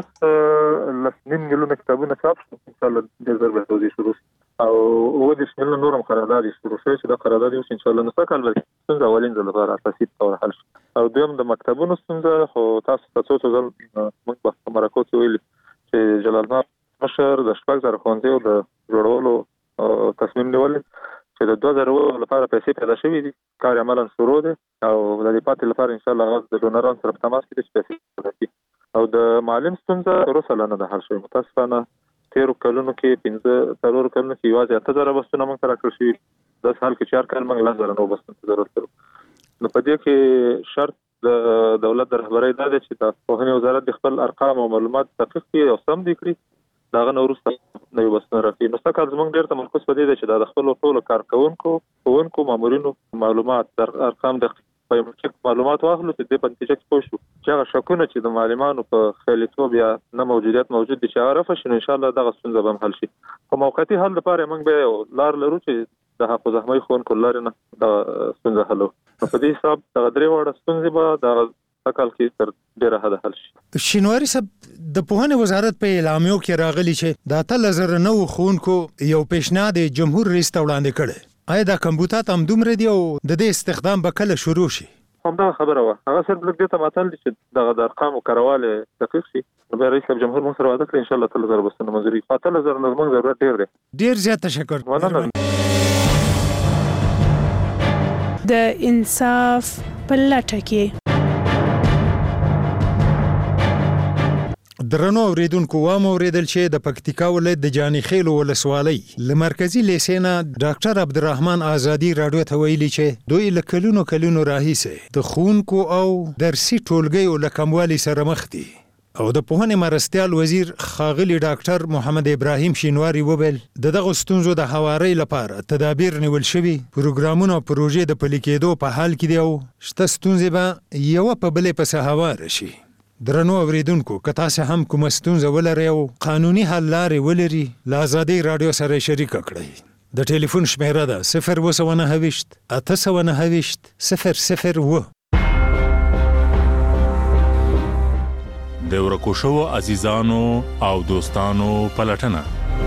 Speaker 13: 9 میلیونه کتابونه چاپ شو ان شاء الله د ضربه توزیع شروع او ودې شمول نورم قرارداد شروع شوی چې د قرارداد یو ان شاء الله نو کال به څنګه اولین ځل لپاره اساسي تور حل شي او دویم د مکتبونو څنګه خو تاسو څه ځل موږ په مرکو کې ویل چې جلال آباد مشر د شپږ ځخونځي او د جوړولو تصمیم نیول چې د 2000 لپاره پیسې پیدا شوې دي کار عملاً شروع دي او د دې پاتې لپاره ان شاء الله غواړم د ډونرانو سره په تماس کې د پیسې او د معلم ستونزه روسله نه ده حل شوې. متاسفانه 13 کلونو کې 15 کلونو کې یوازې 8000 بسونه موږ سره کړی شي 10 سال کې 4 کال موږ لږ نه وبسته ضرورت لرو. نو په دې کې شرط د دولت د رهبرۍ دا دی چې د پوهنې وزارت د خپل ارقام او معلومات تحقیق کړي او سم دي کړي دا غن ورسته نه وبسنه راځي. نو څنګه زموږ ډېر تمرکز په دې دی چې د خپل ټول کارکونکو مامورینو معلومات در ارقام د بایومټریک معلومات واخلو چې د نتیجه کې پوه شو چې هغه شکونه چې د معلمانو په خیلیتوب یا نه موجودیت موجود دي چې هغه رفع شي ان شاء الله دغه ستونزه به حل شي. په موقتی حل لپاره موږ به لار لرو چې د حافظ احمد خون کولار نه د ستونزه حلو. په دې حساب د درې وړه ستونزې به د کال کې تر ډیره حد حل شي.
Speaker 15: شینواری صاحب د پوهنې وزارت په اعلامیو کې راغلی چې د 3009 خونکو یو پیشنهاد جمهور رئیس ته وړاندې کړي. آیا دا کمپیوټر هم دومره دی او د دې استخدام به کله شروع شي؟
Speaker 13: همدا خبره وه. هغه صرف لږ دې ته ماتل دي چې دغه د ارقامو کارواله دقیق شي. نو بیا رئیس جمهور موږ سره وعده کړې ان شاء الله 3000 بسنه منظوري 3000 نه موږ ضرورت ډیر دی.
Speaker 15: ډیر زیات تشکر.
Speaker 8: د انصاف په لټه کې
Speaker 15: درنو اوریدونکو وامو اوریدل چې د پکتیکا ولایت د جانی خیل ولسوالۍ له مرکزی لیسې نه ډاکټر عبدالرحمن ازادي رادیو ته ویلي چې دوی له کلونو راهیسې د ښوونکو او درسي ټولګیو له کموالي سره مخ دي او د پوهنې مرستیال وزیر ښاغلی ډاکټر محمد ابراهیم شینواری وویل دغه ستونزو د هواري لپاره تدابیر نیول شوي پروګرامونه او پروژې د پلي کېدو په حال کې دي او شته ستونزې به یو په بلې پسې هواره شي. درنو اوریدونکو که تاسو هم کوم ستونزه ولرئ او قانوني حل لارې ولري له ازادي رادیو سره شریک کړئ. د ټلیفون شمیره ده 029 829 002.
Speaker 14: د ورکو شوو عزیزانو او دوستانو پلټنه.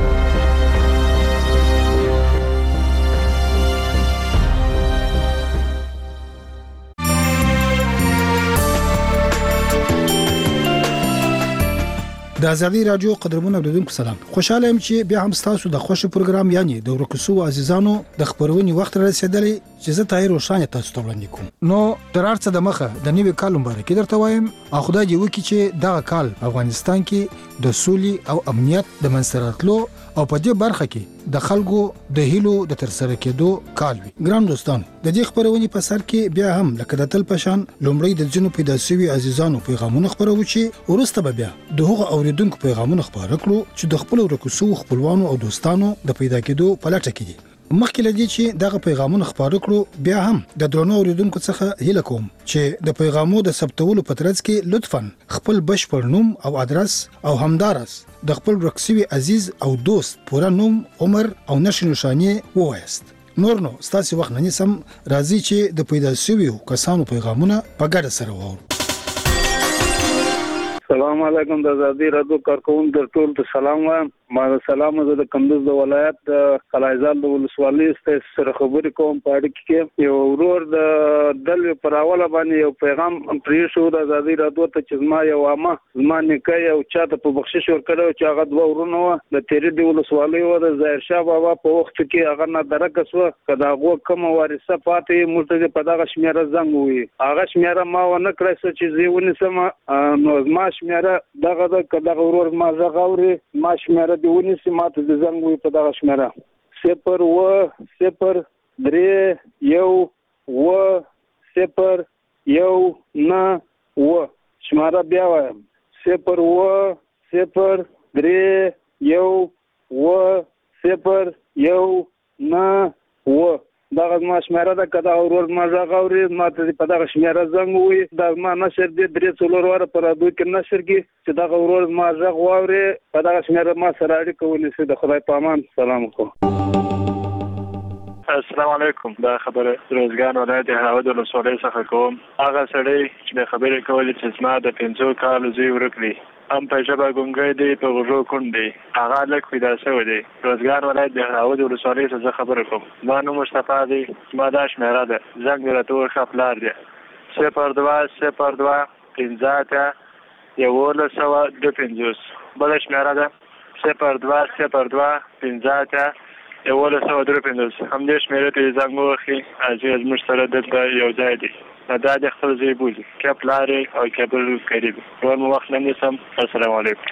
Speaker 16: د ازادي رادیو قدرمن اوریدونکو سلام. خوشاله یم چې بیا هم تاسو د خوښ پروګرام یعنی د ورکوسو عزیزانو د خبرونې وخت را رسیدلی چې زه طاهر روشان تاسو ته وړاندې کوم. نو درارڅه د مخه د نیو کال مبارکي درته وایم. خدای دې وکړي چې دغه کال افغانستان کې د سولې او امنیت د منځراتلو او په دې برخه کې د خلکو د هیلو د ترسره کېدو کال وي. ګران دوستان، د دې خبرونې په سر کې بیا هم لکه د تل پشان لومړی د ځینو پیدا شوي عزیزانو پیغامونه خبرو چې ورسته به بیا د هغو اوریدونکو پیغامونه خبره کړو چې د خپل ورکوسو خپلوانو او دوستانو د پیدا کېدو په لټه کې دي. مخکې لدی چې دغه پیغامونه خبرو کړو، بیا هم د درنو اوریدونکو څخه هیله کوم چې د پیغامو د ثبتولو په ترڅ کې لطفاً خپل بشپړ نوم او ادرس او همدارس د خپل ورکسوي عزیز او دوست پوره نوم، عمر او نښه نښانې ووایاست. نور نو ستاسو وخت نه نیسم، راځي چې د پیدا شویو کسانو پیغامونه په ګډه سره واورو.
Speaker 27: السلام علیکم. د ازادي رادیو کارکونکو ټول ته سلام وایم. ما سلام زه د کندوز د ولایت د قلعهزال د ولسوالۍ سره خبرې کوم. په اړیکه کې یو ورور د دل پر اوله باندې یو پیغام پرې شو د ازادي رادیو ته چې زما یو عامه زما نکای او چاته په بخشش ورکړو چې هغه دوه ورونه و د تیرې د ولسوالۍ و د ظاهر شاه بابا په وخت کې هغه نه درکس و کدا غو کوم وارثه پاتې موږ په دغه شمیره زنګ وي. هغه شمیره ما و نه کړی چې زیونی سم نو ما شمیره دغه کداغه ورور ما زغوري ما شمیره دیونی سي ماته د زنګ وي په دغه شمیره 0-3-1-0-1-9 شمیره بیا وایم 0-3-1-0-1-9 دغه ما شمیره ده کدا ورور ما زغوري ماته په دغه شمیره زنګ وي. دا ما نشر دي 3-4 واره پر دوی کې نشر کې چې دغه ورور ما زغوري په دغه شمیره ما سره اړیکه ونیسي. د خدای په امان. سلام علیکم.
Speaker 17: السلام علیکم. دا خبره روزګان ولایت هراود ولسوالۍ څخه کوم. هغه سړی چې د خبرې کولې چې زما د 5 کالو زوی ورکړي هم په ژبه ګونګی دی په غوږو کوڼ دی هغه لږ پیدا شوی دی. روزګان ولایت د هراود ولسوالۍ څخه زه خبره کوم. زما نوم مصطفی دی. زما دا شمیره ده زنګ مې راته وښه پلار دی 0-2-0-2-15-11-250 بله شمیره ده 0-2-0-2-15-11-250 همدې شمیرې ته یې زنګ ووهي چې زموږ سره دلته یو ځای دی. دا د خپل ځای بولي که پلار او که بل قریب نور مو وخت نه نیسم. السلام علیکم.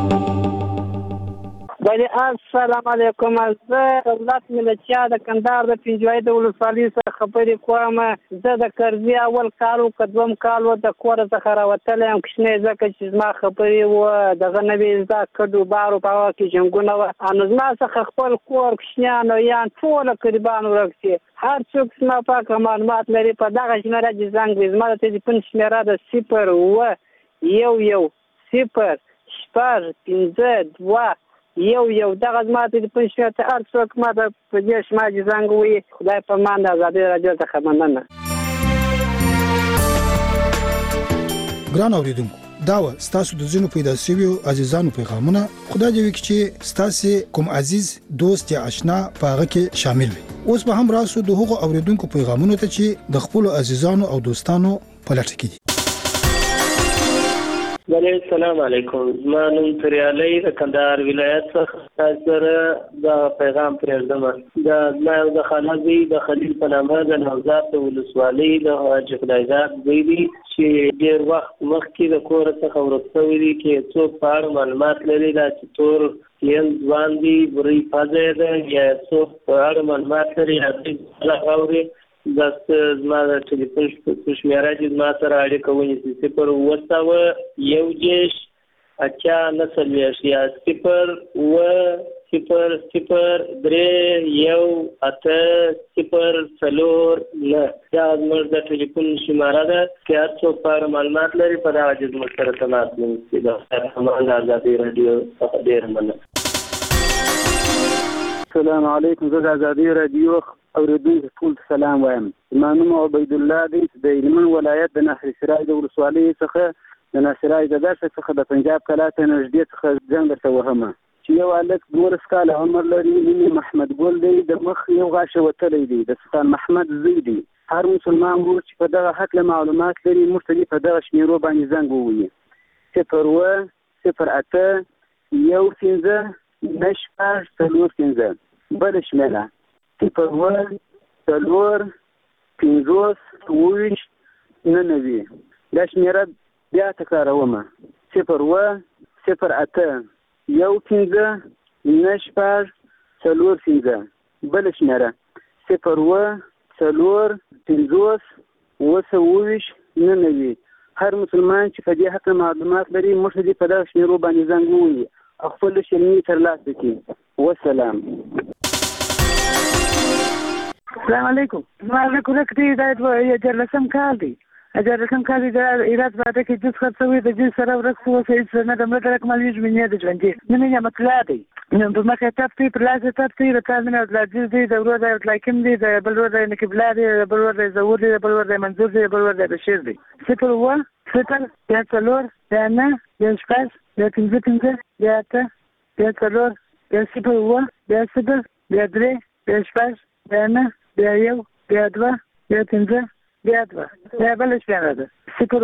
Speaker 18: بله السلام علیکم. زه دولت ملتیا د کندهار د پنجوایي د ولسوالۍ څخه خبرې کوم. زه د کرزي اول کال و که دوم کال و د کوره څخه راوتلی یم کوچنی ځکه چې زما خبرې و دغه نوې زده کډو بارو په هغه کې جنګونه وه نو زما څخه خپل کور کوچنیان او یان ټوله قریبان ورک شي. هر څوک زما پاکه معلومات لري په دغه شمیره چې زنګ وي. زما د تلیفون شمیره ده 0-1-1-0-5-2 دغه زما تلیفون شمیره ته هر څوک ما ته په دې شمه چې زنګ وي. خدای په امان. د ازادي رادیو څخه مننه.
Speaker 16: ګران اوریدونکو، دا و ستاسو د ځینو پیدا شویو عزیزانو پیغامونه. خدای دې وکړي چې ستاسو کوم عزیز دوست یا آشنا په هغه کې شامل وي. اوس به هم راسو د هغو اوریدونکو پیغامونو ته چې د خپل عزیزانو او دوستانو په لټه کې دي.
Speaker 19: السلام علیکم. زما نوم تریالی د کندهار ولایت څخه سره دا پیغام پرېږدم. دا زما یو د خاله زوی د خلیل په نامه د نوزاد د ولسوالۍ د حاجي خدایزاد زوی دی چې ډېر وخت مخکې د کور څخه ورک شوی دی کې څوک په اړه معلومات لري دا چې تور یم ځوان دی بری پځه ده یا څوک په اړه معلومات لري هغه غوړي داست زما د ټلیفون شمیره چې زما سره اړیکه ونیسي 0-7-1-8-9 یا 0-3-1-8-0-4 دا زموږ د ټلیفون شمیره ده که هر څوک په اړه معلومات لري په دغه چې زموږ سره تماس ونیسي. د ازادي رادیو څخه ډېره مننه.
Speaker 21: السلام علیکم. زه د ازادي رادیو اوریدونکو ټول ته سلام وایم. زما نوم عبیدالله دی د هلمند ولایت د نهر سراج د ولسوالۍ څخه د ناصر عزادار څخه د پنجاب کلا ته نږدې څخه ځان درته وهمه چې یو هلک 12 کاله عمر لري، نوم یې محمد ګل دی، د مخ یو غاښ وتلی دی، د سلطان محمد زوی دی. هر مسلمان ورور چې په دغه هکله معلومات لري موږ ته په دغه شمیرو باندې زنګ ووهي 01019 بل شمیره 01050 دا شمیره بیا تکرارومه 01019 بل شمیره 01050 هر مسلمان چې په دې حق معلومات لري موږ دې په دغه شمیرو باندې زنګ ووهي او خپل شرمي ترلاسه کړي. والسلام.
Speaker 1: السلام علیکم. ما کوکټي دا جرلسم کال دی. اجازه کال دی ایراد باندې کې جز خرڅوي د جز سره ورکو وسې نه د ملت رقم مالي ژوندې د ژوندې نه نه مطلع دی. نو په مخه تاسو په لاسه تاسو راتل نه د جز دی د ورو د لایکم دی د بل ورو د نکبلا دی د بل ورو د زور دی د بل ورو د منظور دی د بل ورو د بشیر دی. صفر یا څلور یا نه یا شپږ یا پنځه یا اته یا څلور یا صفر یا صفر یا درې یا شپږ یا نه یا یو یا دوه یا پنځه یا دوه یا بل شمیره ده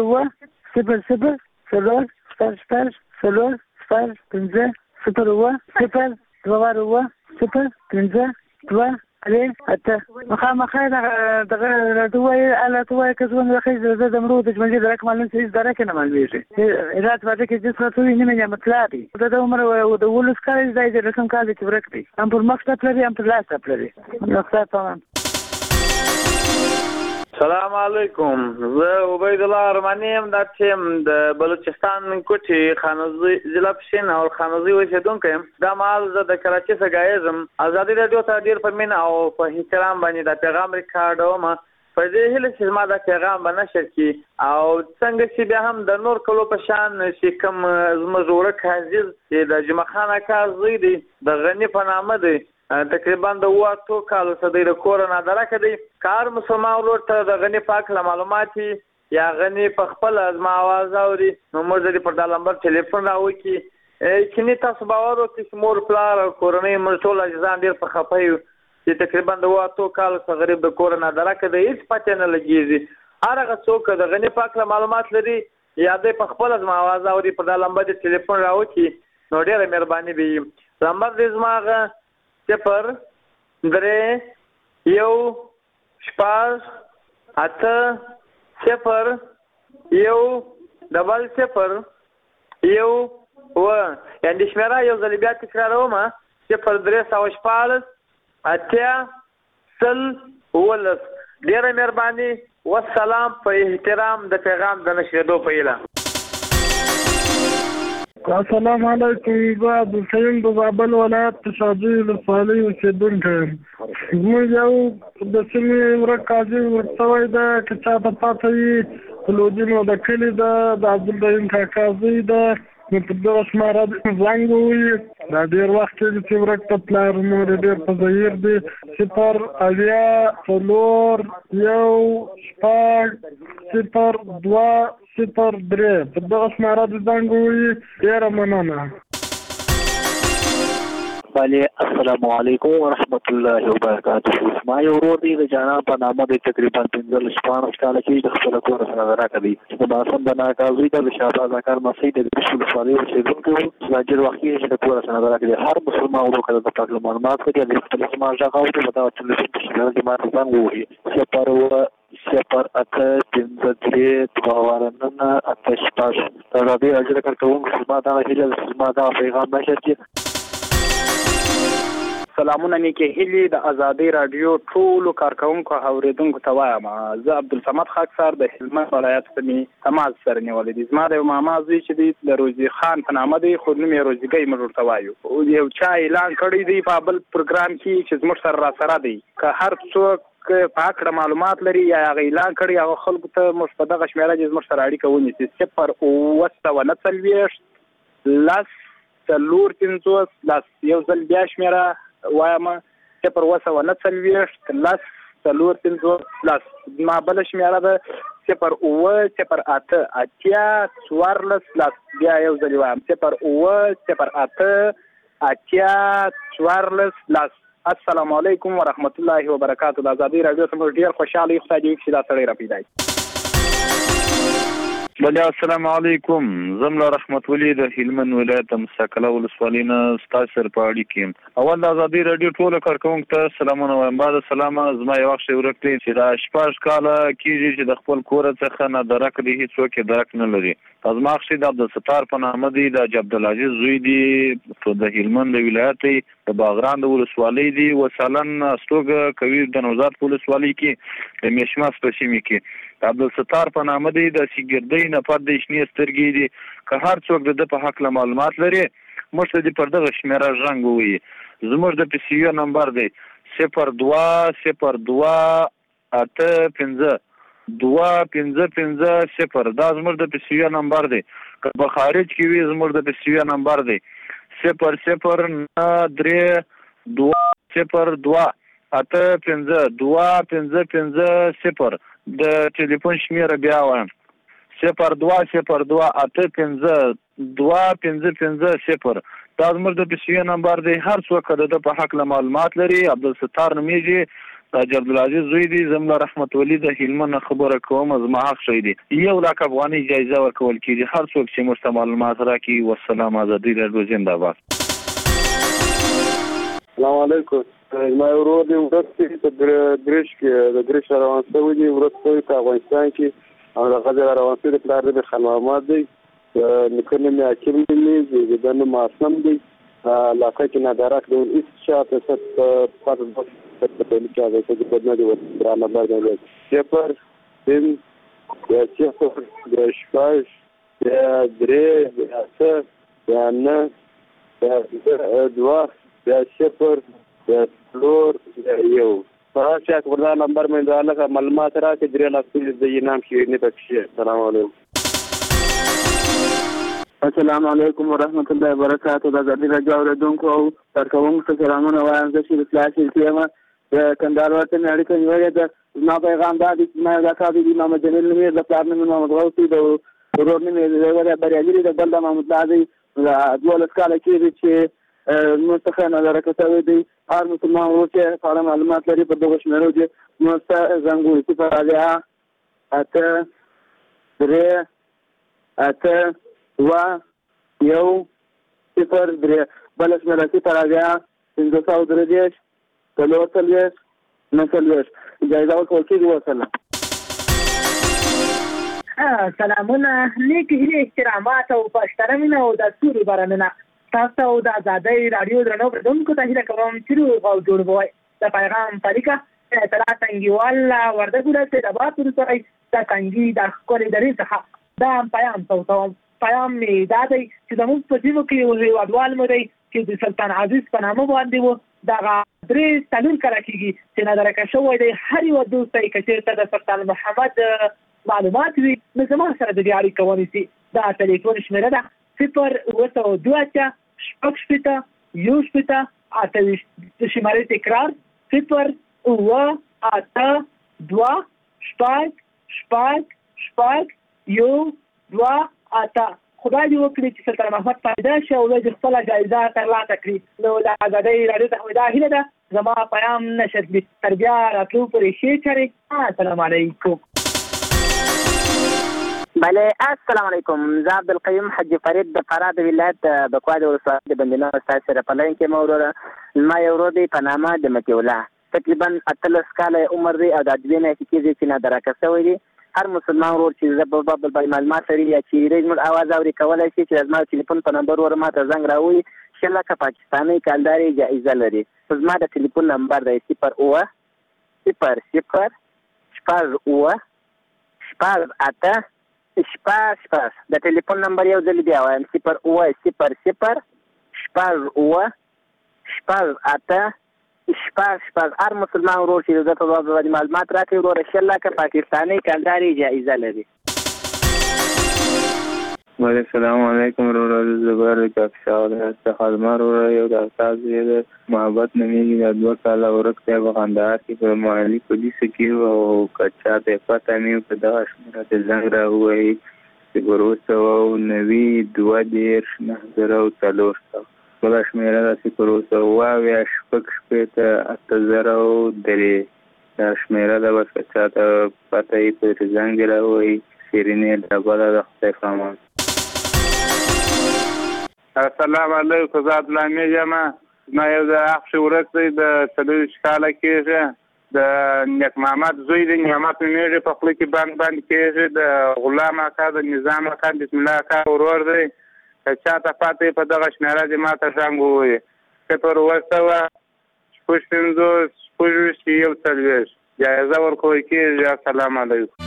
Speaker 1: 0100005 مخامخه دغه راډیوي الاتوي کزونه د خیز د دمرو د جمهوریت د رقم لن سیس درکه نه مالويږي ایرات باندې کې چې څه توي نیمه مطلب د عمر او د ولس کال د رقم کال چې ورکړي هم پر مخ ته لري هم پر لاس ته لري.
Speaker 2: السلام علیکم. زه عبید الله ارمانی یم د ټیم د بلوچستان کوټي خانوزي ضلع پښین او خانوزي اوسیدونکو یم. دا مال زه د کراچي څخه غایزم. ازادي رادیو ته ډیر په مين او په احترام باندې د پیغام ریکارډوم په دې هله چې ما د پیغام باندې نشر کی او څنګه چې بیا هم د نور کلو په شان چې کوم زموږ عزیز د جمعه خان کازوی دی د غنی په نامه دی تقریبا د 2 کالو څخه د کورونا درکه دی کار مسلمان ورته د غنی پاک معلوماتي یا غنی په خپل ازما आवाज اوري نو موږ دې په دا نمبر ټلیفون راوي کی چې تاسو باور وکړئ چې مور پلار کورنۍ موږ ټول ځان ډیر په خپایو چې تقریبا د 2 کالو څخه غریب د کورونا درکه دی هیڅ پته نه لګیږي هرغه څوک د غنی پاک معلومات لري یا دې په خپل ازما आवाज اوري په دا نمبر ټلیفون راوي کی نو ډیره مهرباني به نمبر دې زماغه 0-3-0-0-0-0-0 یعنی شمیره یو ځل بیا تکراروم 0-3-8-0-0 ډیره مهرباني والسلام په احترام د پیغام د نشریدو په اله.
Speaker 27: السلام علیکم. زه عبدالسلیم د زابل ولایت تشاجي ولسوالۍ اوسېدونکی یم. زموږ یو د سیمې ورک قاضي ورسوی ده که چا ته پاته وي کلودي نو د کلي ده د عبدالرحیم کاکا زوی ده نو په دغه شماره زنګ ووهي دا ډېر وخت کېږي چې ورک ته پلار مور یې ډېر په ظهیر دی 0-8-4-1-2-0-3 په دغه شماره د زنګ ووهي ډېره مننه.
Speaker 22: بله السلام علیکم ورحمت الله وبرکاته. ما یو ورور دی د جانان په نامه دی تقریبا 15 کاله کې د خپل کور سره راکړي د باسم د ناکازوي د شهباز اکر مسجد د رسول صلی الله علیه وسلم کې ځاجر وخت کې د کور سره راکړي هر مسلمان ورو کړه د پاک معلومات کې د خپل اسما ځاګه او د تلویزیون په شکل کې ما ځان ووهي سپر اته پنځه توارنن اته شپږ دا د اجازه کارکوونکو سما دا هیله سما دا پیغام نشي.
Speaker 23: سلامونه نیکه هیلي د ازادي رادیو ټول کارکونکو اوریدونکو ته وایم زه عبدالصمد خاکسار د هلمند ولایت سمي تماس سره نیولې دي. زما د ماما زوی چې دی د روزي خان په نامه دی خو نوم یې روزيګي مړ ورته وایو یو چا اعلان کړی دی په بل پروګرام کې چې زموږ سره را سره دی که هر څوک پاکړه معلومات لري یا اعلان کړی هغه خلکو ته مشبدغه شمیره چې زموږ سره اړیکه ونیسي 0-9-4-50 یو ځل بیا شمیره وایم 0-9-4-50 ما بل شمیره ده 0-8 اتیا 14 لاس بیا یو ځل وایم 0-8 اتیا 14 لاس. السلام علیکم ورحمت الله وبرکاتہ. د ازادي رادیو څخه ډیر خوشاله یم چې دا سړی را پیدا
Speaker 4: بله السلام علیکم. زم له رحمت ولی د هلمند ولایت مساکله ولسوالۍ نه ستاسو سره په اړیکه کې یم. اول د ازادي رادیو ټولو کارکوونکو ته سلامونه وایم. بعد سلام زما یو وخت ورک دی چې دا 6 کاله کېږي چې د خپل کور څخه نه درک دی هیڅوک درک نه لري. زما خشي د عبدالستار په نامه دی د عبدالعزیز زوی دی د هلمند ولایت د باغران د ولسوالۍ دی وسالن استوګه کوي د نوزاد ولسوالۍ کې د میشماس په سیمه کې عبدالستار په نامه دی د سیګردۍ نه پد د شنې سترګې دي. که هر څوک د په حق له معلومات لري موږ ته د پر دغه شمیره ژوند وي. زموږ د PCU نمبر دی 0202 85 2550. دا زموږ د PCU نمبر دی. که په خارج کې وي زموږ د PCU نمبر دی 00932 د ټلیفون شمیره بیا وایم 0202 85 2550. دا زموږ د PCU نمبر دی. هر څوک د په حق له معلومات لري. عبدالستار نومیږي د عبدالعزیز زوی دی. زم له رحمت ولی د هلمند خبره کوم. زما حق شوی دی 1 لک افغانۍ جایزه ورکول کیږي هر څوک چې موږ ته معلومات راکړي. والسلام. ازادي رادیو زنده باد.
Speaker 5: السلام علیکم. ما ورور دی ورته د درش کې د درش روان شوی دی ورته په افغانستان کې او د غزل روان شوی د پلار د خلمات دی نکنه مې اکیم دی د نو ماسم دی لاکه کې نه درک دی هیڅ شاته ست پر په لیکه ده چې په دې وړاندې را نمبر دی صفر تین یا صفر د شپږ یا درې یا څه یا نه یا دوه یا صفر یا فلور یا یو فراس یا وردا نمبر مې دا لکه معلومات راکې درې لاسې د نام کې نه پکې. السلام علیکم.
Speaker 6: السلام علیکم ورحمت الله وبرکاتہ. د ازادي رادیو اوریدونکو او کارکوونکو ته سلامونه وایم. زه چې اصلاحي کېم د کندهار ورته مې اړیکه نیولې ده. زما پیغام دا دی چې ما دا کار دی محمد جلیل نومې د پلار نوم محمد غوثي د ورور نوم یې بریالي د بل د محمود الله دی. 12 کاله کېږي چې مستخه نظر کتوي دی. هر مسلمان ورته فعال معلومات لري په دغه شمیرو کې مست زنګوي چې په راځي اته درې اته وا یو صفر درې بل شمیره چې په راځي 530 330 930 اجازه ورکول کېږي. وسلام.
Speaker 7: سلامونه نیک هیله احترامات او پښتنمنه او د سوري برنامه تاسو او د ازادي رادیو درنو پردونکو ته هیله کوم چې روغ او جوړ وای. د پیغام طریقه اطلاع تنګیوال ورده ګوره چې د باتو سره د تنګي د خوري درې څخه دا پیغام توتم پیغام می دا دی چې د موږ په ټیمو کې یو ودوال مو دی چې د سلطان عزیز په نامه باندې وو دا درې څلور کړه کیږي چې نه درکه شوی دی. هر یو دوستای چې د سلطان محمد معلومات وي نو زما سره د اړیکه ونیسي. دا ټلیفون شمیره ده 0-2 شپږ یو شپږ اته شمیره تکرار 0-2 شپږ یو 2 اته. خدای دې وکړي چې سلطان محمد پیدا شي او د خپل جایزه ترلاسه کړي. نو د ازادي رادیو ته دا هیله ده زما پیغام نشر دي تربیه راتلو پرې شي چره. السلام علیکم.
Speaker 24: بله السلام علیکم. زه عبدالقیوم حج فرید د فراه د ولایت د کواد ولسوالۍ د بندینا استاد سره په لاین کې موروره ما یو ورور دی په نامه د متي الله تقریبا 18 کاله عمر دی او د ادویه نه کېږي چې نه درکه شوی دی. هر مسلمان ورور چې زه په باب د معلومات لري یا چې ریډمل आवाज اوري کولای شي چې زما ټلیفون په نمبر ور ماته زنګ راوي شلکه پاکستاني کالداري جایزه لري. زما د ټلیفون نمبر دی 0-0-0-0-8 شپږ. د ټلیفون نمبر یو ځل بیا وایم 0-0-0-0-8 شپږ. هر مسلمان ورور چې د په باب معلومات راکړي ورور شلکه پاکستاني کالداري جایزه لري.
Speaker 3: السلام علیکم ورور زبر کاکشاو د خدمت ورور یو د تاسو د محبت نمیږي د 2 کاله ورکه په غندار کې په مالی پولیس کې او کچا ته پته نه په دغه شمېره د زنګ راوي چې ګروسه او نوی 2 نه زرو تلوسته په شمېره د ګروسه او یا شپږ شپته اتزرو درې د شمېره د وسکتا ته پته یې په زنګ راوي سیرینه د بل د خپل فهمه
Speaker 27: السلام علیکم زاد لامي جما ما یو د اخ ورک دی د سلوي شکاله کېږي د نیک محمد زوی د نعمت میږي په خپل کې باندې کېږي د غلام اکا د نظام اکا بسم الله اکا ورور دی چې تا پاتې په دغه شمېره د ماته څنګه وي چې پر وسته پښتنځو پوجوشي یو تلويش جایزه ورکوي کېږي السلام علیکم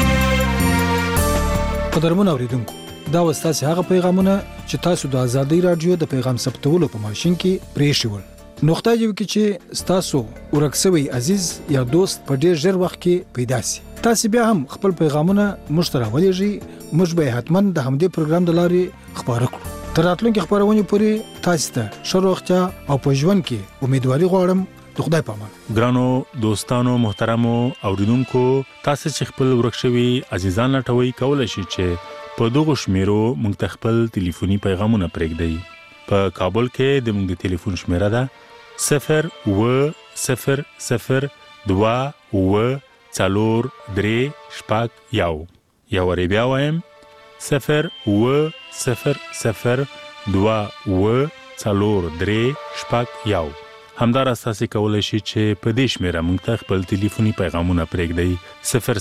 Speaker 16: قدرمن اوریدونکو دا وستاسي هغه پیغامونه چې تاسو د ازادي رادیو د پیغام ثبتولو په ماشين کې پریښول نقطه یو کې چې تاسو ورکسوي عزیز یا دوست په ډیر ژر وخت کې پیدا سي تاسو بیا هم خپل پیغامونه مشترک ولېږئ موږ به حتما د همدې پروګرام د لارې خبرو کړو تر راتلونکي خبرونه پورې تاسو ته شروعته او په ژوند کې امیدواري غواړم د خدای په امان
Speaker 14: ګرانو دوستانو محترمو اوریدونکو تاسو چې خپل ورکشوي عزیزان لټوي کولای شئ چې په دغه شمیرو موږ ته خپل ټلیفوني پیغامونه پرېږدئ په کابل کې د موږ د ټلیفون شمیره ده 0200024 یا ور بیا وایم 0200024 همدار اساسي کولای شي چې په دې شمیره موږ ته خپل ټلیفوني پیغامونه پرېږدئ